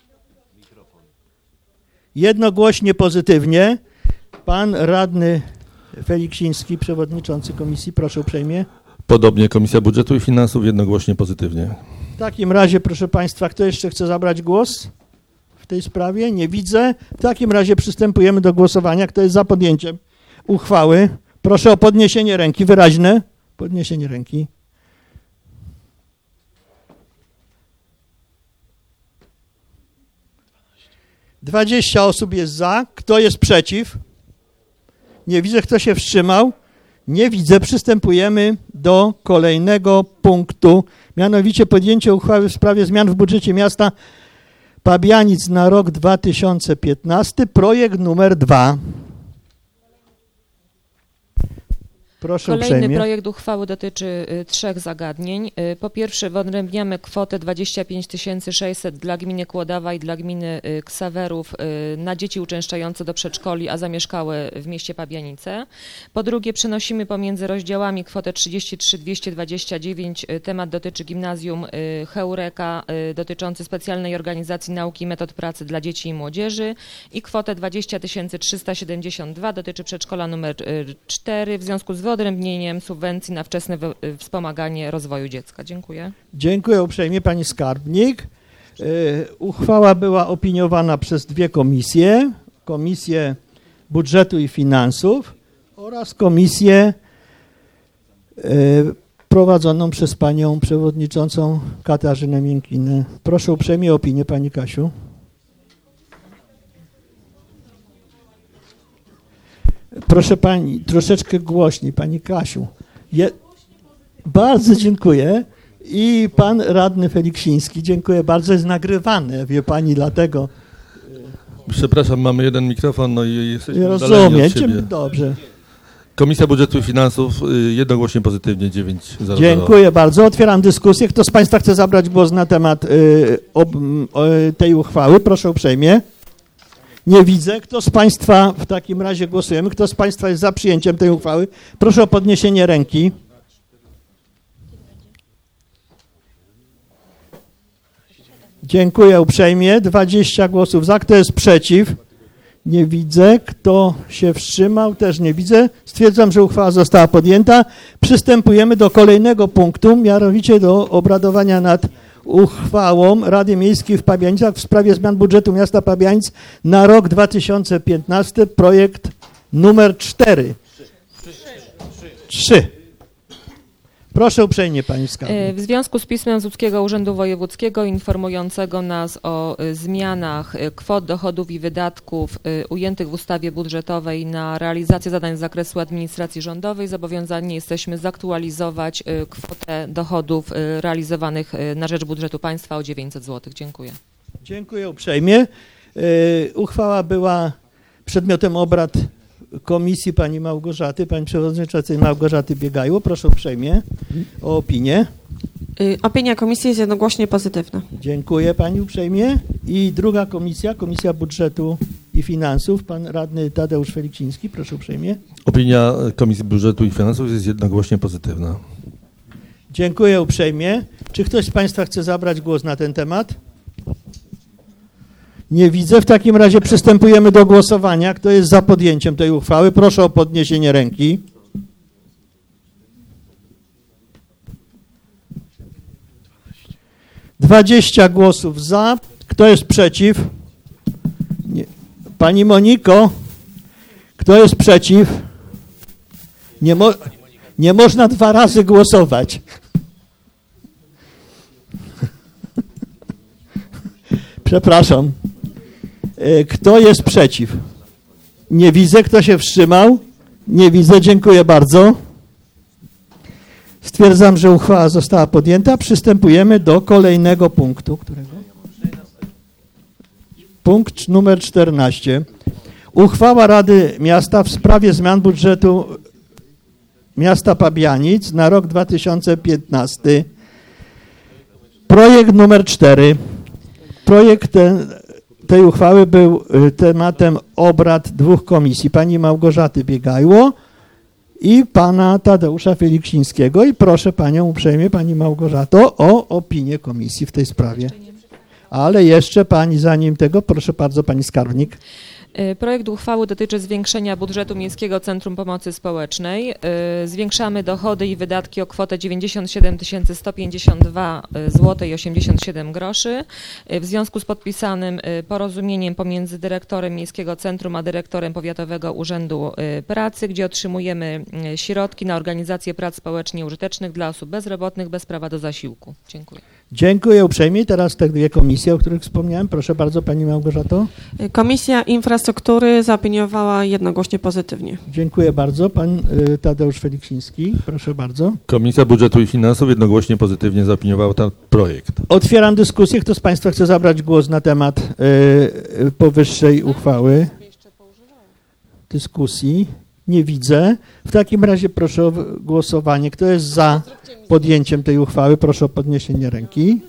B: Jednogłośnie pozytywnie. Pan radny Feliksiński, przewodniczący komisji. Proszę uprzejmie.
N: Podobnie Komisja Budżetu i Finansów jednogłośnie pozytywnie.
B: W takim razie, proszę Państwa, kto jeszcze chce zabrać głos w tej sprawie? Nie widzę. W takim razie przystępujemy do głosowania. Kto jest za podjęciem uchwały? Proszę o podniesienie ręki, wyraźne podniesienie ręki. dwadzieścia osób jest za. Kto jest przeciw? Nie widzę. Kto się wstrzymał? Nie widzę. Przystępujemy do kolejnego punktu, mianowicie podjęcie uchwały w sprawie zmian w budżecie miasta Pabianic na rok dwa tysiące piętnasty, projekt numer dwa. Proszę
M: Kolejny
B: uprzejmie.
M: projekt uchwały dotyczy y, trzech zagadnień. Y, po pierwsze, wyodrębniamy kwotę dwadzieścia pięć tysięcy sześćset dla gminy Kłodawa i dla gminy y, Ksawerów y, na dzieci uczęszczające do przedszkoli, a zamieszkałe w mieście Pabianice. Po drugie, przenosimy pomiędzy rozdziałami kwotę trzydzieści trzy tysiące dwieście dwadzieścia dziewięć. Y, temat dotyczy gimnazjum y, Heureka y, dotyczący specjalnej organizacji nauki i metod pracy dla dzieci i młodzieży i kwotę dwadzieścia tysięcy trzysta siedemdziesiąt dwa dotyczy przedszkola numer y, cztery w związku z wyodrębnieniem subwencji na wczesne wspomaganie rozwoju dziecka. Dziękuję.
B: Dziękuję uprzejmie pani skarbnik. Uchwała była opiniowana przez dwie komisje. Komisję Budżetu i Finansów oraz Komisję prowadzoną przez panią przewodniczącą Katarzynę Miękinę. Proszę uprzejmie o opinię, pani Kasiu. Proszę pani, troszeczkę głośniej, pani Kasiu. Je... Bardzo dziękuję. I pan radny Feliksiński, dziękuję bardzo, jest nagrywane, wie pani, dlatego.
N: Przepraszam, mamy jeden mikrofon, no i jesteśmy
B: Rozumiem,
N: od siebie.
B: Dobrze.
N: Komisja Budżetu i Finansów jednogłośnie pozytywnie, dziewięć zero.
B: Dziękuję bardzo. Otwieram dyskusję. Kto z państwa chce zabrać głos na temat y, ob, y, tej uchwały? Proszę uprzejmie. Nie widzę. Kto z państwa, w takim razie głosujemy, kto z państwa jest za przyjęciem tej uchwały? Proszę o podniesienie ręki. Dziękuję uprzejmie. dwadzieścia głosów za. Kto jest przeciw? Nie widzę. Kto się wstrzymał? Też nie widzę. Stwierdzam, że uchwała została podjęta. Przystępujemy do kolejnego punktu, mianowicie do obradowania nad uchwałą Rady Miejskiej w Pabianicach w sprawie zmian budżetu miasta Pabianic na rok dwa tysiące piętnasty. Projekt numer cztery. Trzy. Proszę uprzejmie, pani skarbnik.
M: W związku z pismem z Łódzkiego Urzędu Wojewódzkiego informującego nas o zmianach kwot dochodów i wydatków ujętych w ustawie budżetowej na realizację zadań z zakresu administracji rządowej zobowiązani jesteśmy zaktualizować kwotę dochodów realizowanych na rzecz budżetu państwa o dziewięćset złotych. Dziękuję.
B: Dziękuję uprzejmie. Uchwała była przedmiotem obrad komisji pani Małgorzaty, pani przewodniczącej Małgorzaty Biegajło. Proszę uprzejmie o opinię.
L: Opinia komisji jest jednogłośnie pozytywna.
B: Dziękuję pani uprzejmie. I druga komisja, Komisja Budżetu i Finansów, pan radny Tadeusz Feliksiński. Proszę uprzejmie.
N: Opinia Komisji Budżetu i Finansów jest jednogłośnie pozytywna.
B: Dziękuję uprzejmie. Czy ktoś z państwa chce zabrać głos na ten temat? Nie widzę. W takim razie przystępujemy do głosowania. Kto jest za podjęciem tej uchwały? Proszę o podniesienie ręki. dwadzieścia głosów za. Kto jest przeciw? Nie. Pani Moniko, kto jest przeciw? Nie, mo nie można dwa razy głosować. Przepraszam. Kto jest przeciw? Nie widzę. Kto się wstrzymał? Nie widzę. Dziękuję bardzo. Stwierdzam, że uchwała została podjęta. Przystępujemy do kolejnego punktu. Którego? Punkt numer czternaście. Uchwała Rady Miasta w sprawie zmian budżetu miasta Pabianic na rok dwa tysiące piętnasty. Projekt numer cztery. Projekt ten, tej uchwały był tematem obrad dwóch komisji, pani Małgorzaty Biegajło i pana Tadeusza Feliksińskiego. I proszę panią uprzejmie, pani Małgorzato, o opinię komisji w tej sprawie. Ale jeszcze pani, zanim tego, proszę bardzo, pani skarbnik.
M: Projekt uchwały dotyczy zwiększenia budżetu Miejskiego Centrum Pomocy Społecznej. Zwiększamy dochody i wydatki o kwotę dziewięćdziesiąt siedem tysięcy sto pięćdziesiąt dwa złotych i osiemdziesiąt siedem groszy. W związku z podpisanym porozumieniem pomiędzy dyrektorem Miejskiego Centrum a dyrektorem Powiatowego Urzędu Pracy, gdzie otrzymujemy środki na organizację prac społecznie użytecznych dla osób bezrobotnych bez prawa do zasiłku. Dziękuję.
B: Dziękuję uprzejmie. Teraz te dwie komisje, o których wspomniałem. Proszę bardzo, pani Małgorzato.
L: Komisja Infrastruktury zaopiniowała jednogłośnie pozytywnie.
B: Dziękuję bardzo. Pan y, Tadeusz Feliksiński. Proszę bardzo.
N: Komisja Budżetu i Finansów jednogłośnie pozytywnie zaopiniowała ten projekt.
B: Otwieram dyskusję. Kto z państwa chce zabrać głos na temat y, powyższej uchwały? Dyskusji. Nie widzę. W takim razie proszę o głosowanie. Kto jest za podjęciem tej uchwały? Proszę o podniesienie ręki.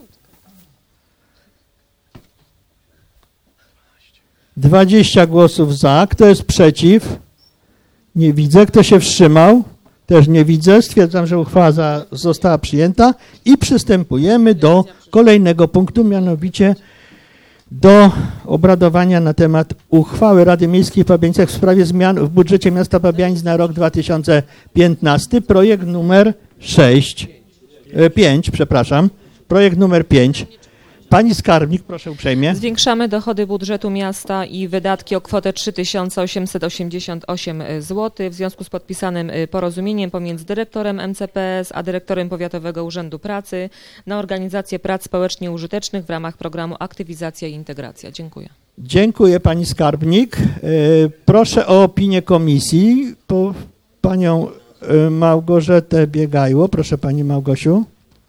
B: dwadzieścia głosów za. Kto jest przeciw? Nie widzę. Kto się wstrzymał? Też nie widzę. Stwierdzam, że uchwała za, została przyjęta i przystępujemy do kolejnego punktu, mianowicie do obradowania na temat uchwały Rady Miejskiej w Pabianicach w sprawie zmian w budżecie miasta Pabianic na rok dwa tysiące piętnasty. Projekt numer sześć, pięć, przepraszam. Projekt numer pięć. Pani skarbnik, proszę uprzejmie.
M: Zwiększamy dochody budżetu miasta i wydatki o kwotę trzy tysiące osiemset osiemdziesiąt osiem złotych w związku z podpisanym porozumieniem pomiędzy dyrektorem M C P S a dyrektorem Powiatowego Urzędu Pracy na organizację prac społecznie użytecznych w ramach programu Aktywizacja i Integracja. Dziękuję.
B: Dziękuję pani skarbnik. Proszę o opinię komisji. Po panią Małgorzatę Biegajło. Proszę pani Małgosiu.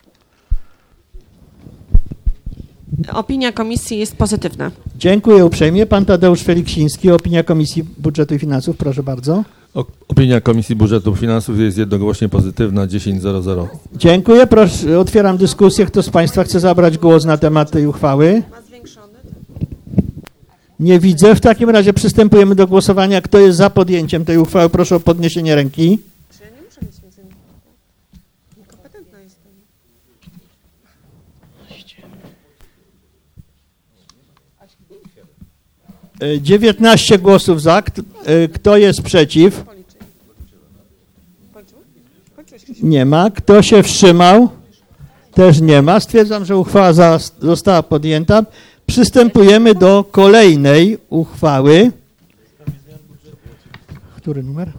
L: Opinia komisji jest pozytywna.
B: Dziękuję uprzejmie. Pan Tadeusz Feliksiński, opinia Komisji Budżetu i Finansów, proszę bardzo.
N: Opinia Komisji Budżetu i Finansów jest jednogłośnie pozytywna, dziesięć zero zero.
B: Dziękuję. Proszę, otwieram dyskusję. Kto z państwa chce zabrać głos na temat tej uchwały? Nie widzę. W takim razie przystępujemy do głosowania. Kto jest za podjęciem tej uchwały? Proszę o podniesienie ręki. dziewiętnaście głosów za. Kto jest przeciw? Nie ma. Kto się wstrzymał? Też nie ma. Stwierdzam, że uchwała została podjęta. Przystępujemy do kolejnej uchwały. Który numer?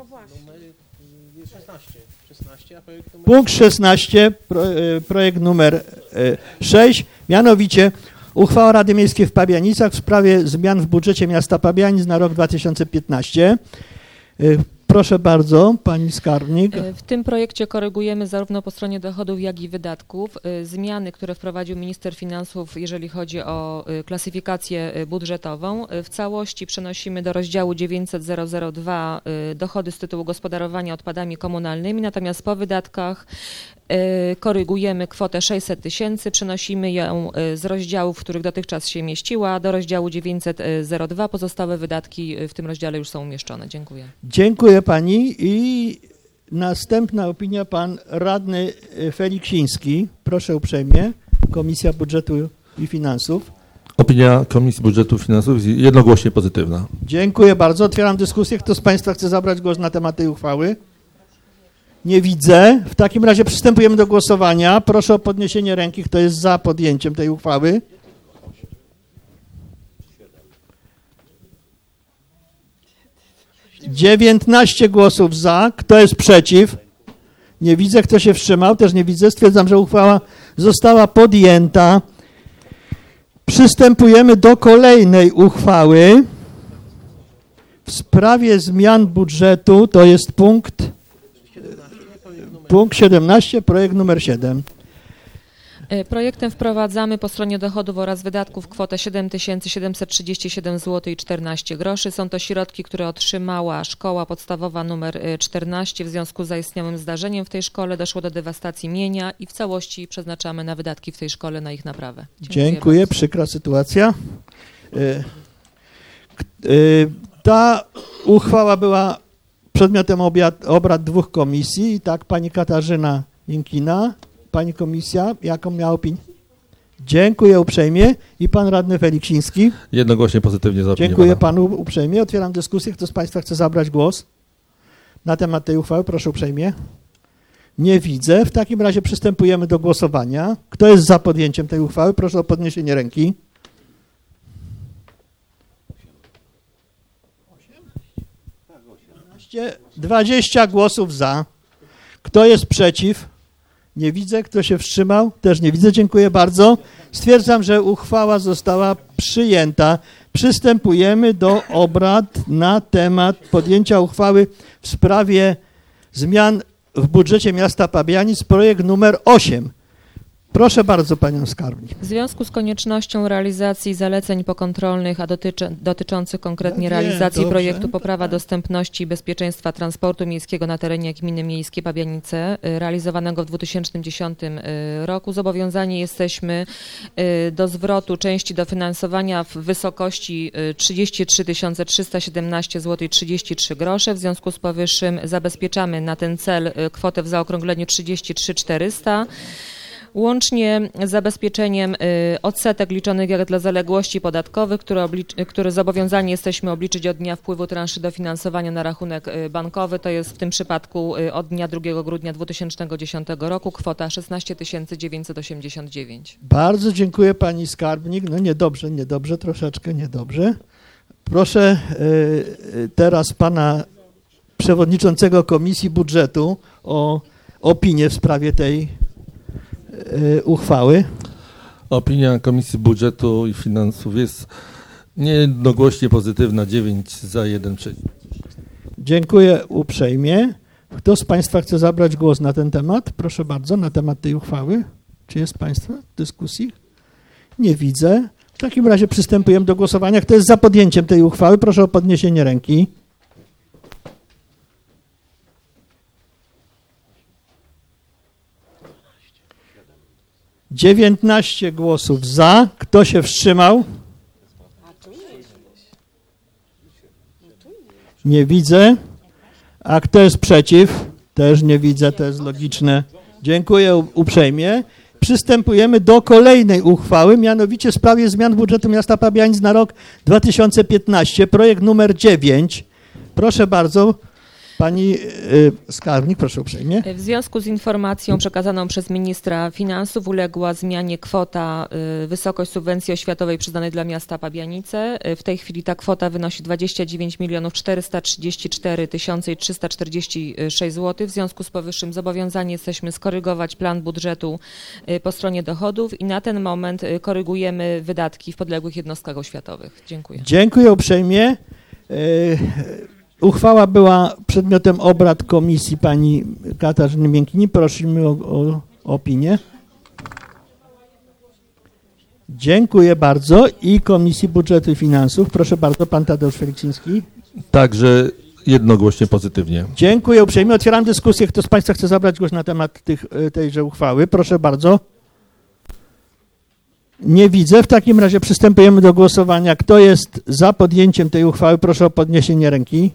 B: Punkt szesnaście, projekt numer sześć, mianowicie uchwała Rady Miejskiej w Pabianicach w sprawie zmian w budżecie miasta Pabianic na rok dwa tysiące piętnasty. Proszę bardzo, pani skarbnik.
M: W tym projekcie korygujemy zarówno po stronie dochodów, jak i wydatków. Zmiany, które wprowadził minister finansów, jeżeli chodzi o klasyfikację budżetową. W całości przenosimy do rozdziału dziewięćset zero zero dwa dochody z tytułu gospodarowania odpadami komunalnymi, natomiast po wydatkach korygujemy kwotę sześćset tysięcy, przenosimy ją z rozdziałów, w których dotychczas się mieściła, do rozdziału dziewięćset zero dwa. Pozostałe wydatki w tym rozdziale już są umieszczone. Dziękuję.
B: Dziękuję pani i następna opinia pan radny Feliksiński. Proszę uprzejmie. Komisja Budżetu i Finansów.
N: Opinia Komisji Budżetu i Finansów jest jednogłośnie pozytywna.
B: Dziękuję bardzo. Otwieram dyskusję. Kto z państwa chce zabrać głos na temat tej uchwały? Nie widzę. W takim razie przystępujemy do głosowania. Proszę o podniesienie ręki, kto jest za podjęciem tej uchwały. dziewiętnaście głosów za. Kto jest przeciw? Nie widzę. Kto się wstrzymał? Też nie widzę. Stwierdzam, że uchwała została podjęta. Przystępujemy do kolejnej uchwały w sprawie zmian budżetu. To jest punkt, punkt siedemnaście, projekt numer siedem.
M: Projektem wprowadzamy po stronie dochodów oraz wydatków kwotę siedem tysięcy siedemset trzydzieści siedem złotych i czternaście groszy. Są to środki, które otrzymała szkoła podstawowa nr czternaście w związku z zaistniałym zdarzeniem w tej szkole. Doszło do dewastacji mienia i w całości przeznaczamy na wydatki w tej szkole, na ich naprawę. Dziękuję,
B: Dziękuję.
M: bardzo.
B: Przykra sytuacja. Ta uchwała była przedmiotem obiad, obrad dwóch komisji. I tak pani Katarzyna Jinkina. Pani komisja, jaką miała opinię? Dziękuję uprzejmie. I pan radny Feliksiński.
N: Jednogłośnie pozytywnie zaopiniowana.
B: Dziękuję panu uprzejmie. Otwieram dyskusję. Kto z państwa chce zabrać głos na temat tej uchwały? Proszę uprzejmie. Nie widzę. W takim razie przystępujemy do głosowania. Kto jest za podjęciem tej uchwały? Proszę o podniesienie ręki. dwadzieścia głosów za. Kto jest przeciw? Nie widzę. Kto się wstrzymał? Też nie widzę. Dziękuję bardzo. Stwierdzam, że uchwała została przyjęta. Przystępujemy do obrad na temat podjęcia uchwały w sprawie zmian w budżecie miasta Pabianic, projekt numer osiem. Proszę bardzo panią skarbnik.
M: W związku z koniecznością realizacji zaleceń pokontrolnych, a dotyczy, dotyczących konkretnie
B: Ja wiem,
M: realizacji
B: dobrze.
M: projektu Poprawa dostępności i bezpieczeństwa transportu miejskiego na terenie gminy Miejskie Pabianice, y, realizowanego w dwa tysiące dziesiątym y, roku, zobowiązani jesteśmy y, do zwrotu części dofinansowania w wysokości y, trzydzieści trzy tysiące trzysta siedemnaście złotych i trzydzieści trzy grosze. W związku z powyższym zabezpieczamy na ten cel y, kwotę w zaokrągleniu trzydzieści trzy tysiące czterysta. Łącznie z zabezpieczeniem odsetek liczonych jak dla zaległości podatkowych, które, oblicz- które zobowiązani jesteśmy obliczyć od dnia wpływu transzy dofinansowania na rachunek bankowy, to jest w tym przypadku od dnia drugiego grudnia dwa tysiące dziesiątego roku kwota szesnaście tysięcy dziewięćset osiemdziesiąt dziewięć.
B: Bardzo dziękuję pani skarbnik. No niedobrze, niedobrze, troszeczkę niedobrze. Proszę y, teraz pana przewodniczącego Komisji Budżetu o opinię w sprawie tej y, uchwały.
N: Opinia Komisji Budżetu i Finansów jest niejednogłośnie pozytywna, dziewięć za, jeden przeciw.
B: Dziękuję uprzejmie. Kto z państwa chce zabrać głos na ten temat? Proszę bardzo, na temat tej uchwały. Czy jest państwa w dyskusji? Nie widzę. W takim razie przystępujemy do głosowania. Kto jest za podjęciem tej uchwały? Proszę o podniesienie ręki. dziewiętnaście głosów za. Kto się wstrzymał? Nie widzę. A kto jest przeciw? Też nie widzę, to jest logiczne. Dziękuję uprzejmie. Przystępujemy do kolejnej uchwały, mianowicie w sprawie zmian budżetu miasta Pabianic na rok dwa tysiące piętnasty, projekt numer dziewięć. Proszę bardzo, pani y, skarbnik, proszę uprzejmie.
M: W związku z informacją przekazaną przez ministra finansów uległa zmianie kwota, y, wysokość subwencji oświatowej przyznanej dla miasta Pabianice. W tej chwili ta kwota wynosi dwadzieścia dziewięć milionów czterysta trzydzieści cztery tysiące trzysta czterdzieści sześć złotych. W związku z powyższym zobowiązani jesteśmy skorygować plan budżetu y, po stronie dochodów i na ten moment y, korygujemy wydatki w podległych jednostkach oświatowych. Dziękuję.
B: Dziękuję uprzejmie. Y, Uchwała była przedmiotem obrad komisji pani Katarzyny Miękini. Prosimy o, o opinię. Dziękuję bardzo. I Komisji Budżetu i Finansów. Proszę bardzo, pan Tadeusz Feliksiński.
N: Także jednogłośnie pozytywnie.
B: Dziękuję uprzejmie. Otwieram dyskusję. Kto z państwa chce zabrać głos na temat tych, tejże uchwały? Proszę bardzo. Nie widzę. W takim razie przystępujemy do głosowania. Kto jest za podjęciem tej uchwały? Proszę o podniesienie ręki.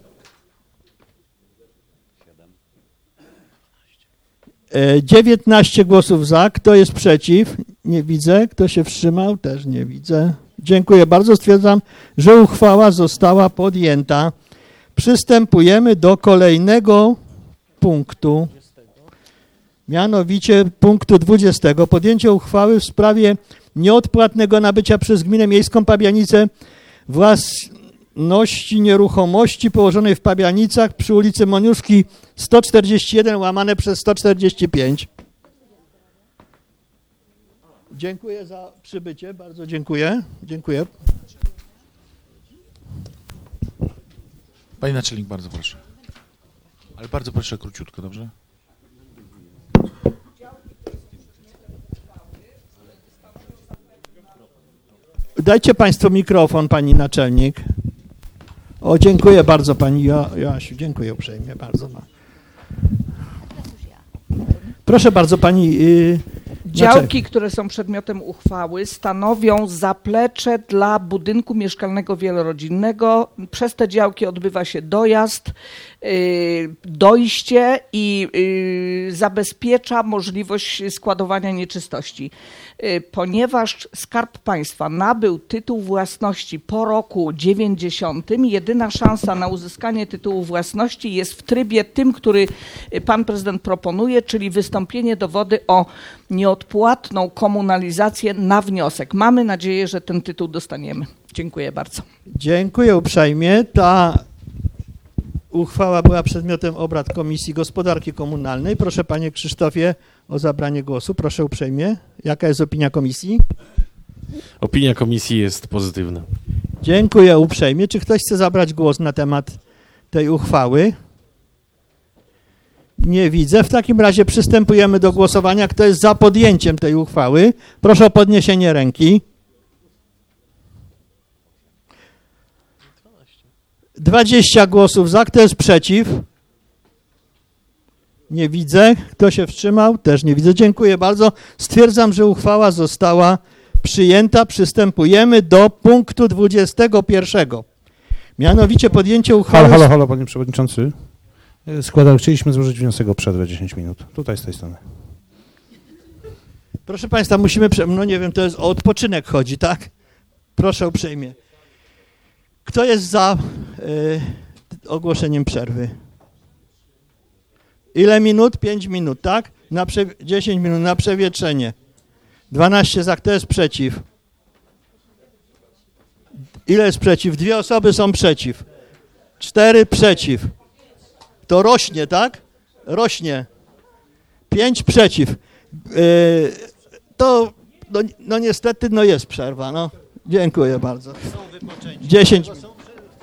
B: dziewiętnaście głosów za. Kto jest przeciw? Nie widzę. Kto się wstrzymał? Też nie widzę. Dziękuję bardzo. Stwierdzam, że uchwała została podjęta. Przystępujemy do kolejnego punktu. Mianowicie punktu dwudziestego. Podjęcie uchwały w sprawie nieodpłatnego nabycia przez Gminę Miejską Pabianice własności nieruchomości położonej w Pabianicach przy ulicy Moniuszki sto czterdzieści jeden łamane przez sto czterdzieści pięć. Dziękuję za przybycie, bardzo dziękuję. Dziękuję.
O: Panie naczelnik, bardzo proszę. Ale bardzo proszę króciutko, dobrze?
B: Dajcie państwo mikrofon, pani naczelnik. O, dziękuję bardzo pani jo Joasiu, dziękuję uprzejmie bardzo. Proszę bardzo pani. Yy,
P: Działki, które są przedmiotem uchwały, stanowią zaplecze dla budynku mieszkalnego wielorodzinnego. Przez te działki odbywa się dojazd, yy, dojście i yy, zabezpiecza możliwość składowania nieczystości. Yy, ponieważ Skarb Państwa nabył tytuł własności po roku dziewięćdziesiątym, jedyna szansa na uzyskanie tytułu własności jest w trybie tym, który pan prezydent proponuje, czyli wystąpienie do wody o nieodpłatną komunalizację na wniosek. Mamy nadzieję, że ten tytuł dostaniemy. Dziękuję bardzo.
B: Dziękuję uprzejmie. Ta uchwała była przedmiotem obrad Komisji Gospodarki Komunalnej. Proszę panie Krzysztofie o zabranie głosu. Proszę uprzejmie. Jaka jest opinia komisji?
F: Opinia komisji jest pozytywna.
B: Dziękuję uprzejmie. Czy ktoś chce zabrać głos na temat tej uchwały? Nie widzę. W takim razie przystępujemy do głosowania. Kto jest za podjęciem tej uchwały? Proszę o podniesienie ręki. dwadzieścia głosów za. Kto jest przeciw? Nie widzę. Kto się wstrzymał? Też nie widzę. Dziękuję bardzo. Stwierdzam, że uchwała została przyjęta. Przystępujemy do punktu dwudziestego pierwszego. Mianowicie podjęcie uchwały...
Q: Halo, halo, halo, panie przewodniczący. Składam, chcieliśmy złożyć wniosek o przerwę dziesięć minut. Tutaj z tej strony.
B: Proszę Państwa, musimy, prze... no nie wiem, to jest o odpoczynek chodzi, tak? Proszę uprzejmie. Kto jest za y, ogłoszeniem przerwy? Ile minut? pięć minut, tak? Na prze... dziesięć minut na przewietrzenie. dwanaście za, kto jest przeciw? Ile jest przeciw? Dwie osoby są przeciw. Cztery przeciw. To rośnie, tak? Rośnie. Pięć przeciw. Yy, to no, no niestety no jest przerwa. No. Dziękuję bardzo. Dziesięć minut.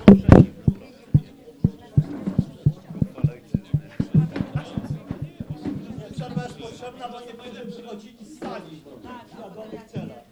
B: Przerwa jest potrzebna, bo nie będę przychodzili z sali. Na wolnych celach.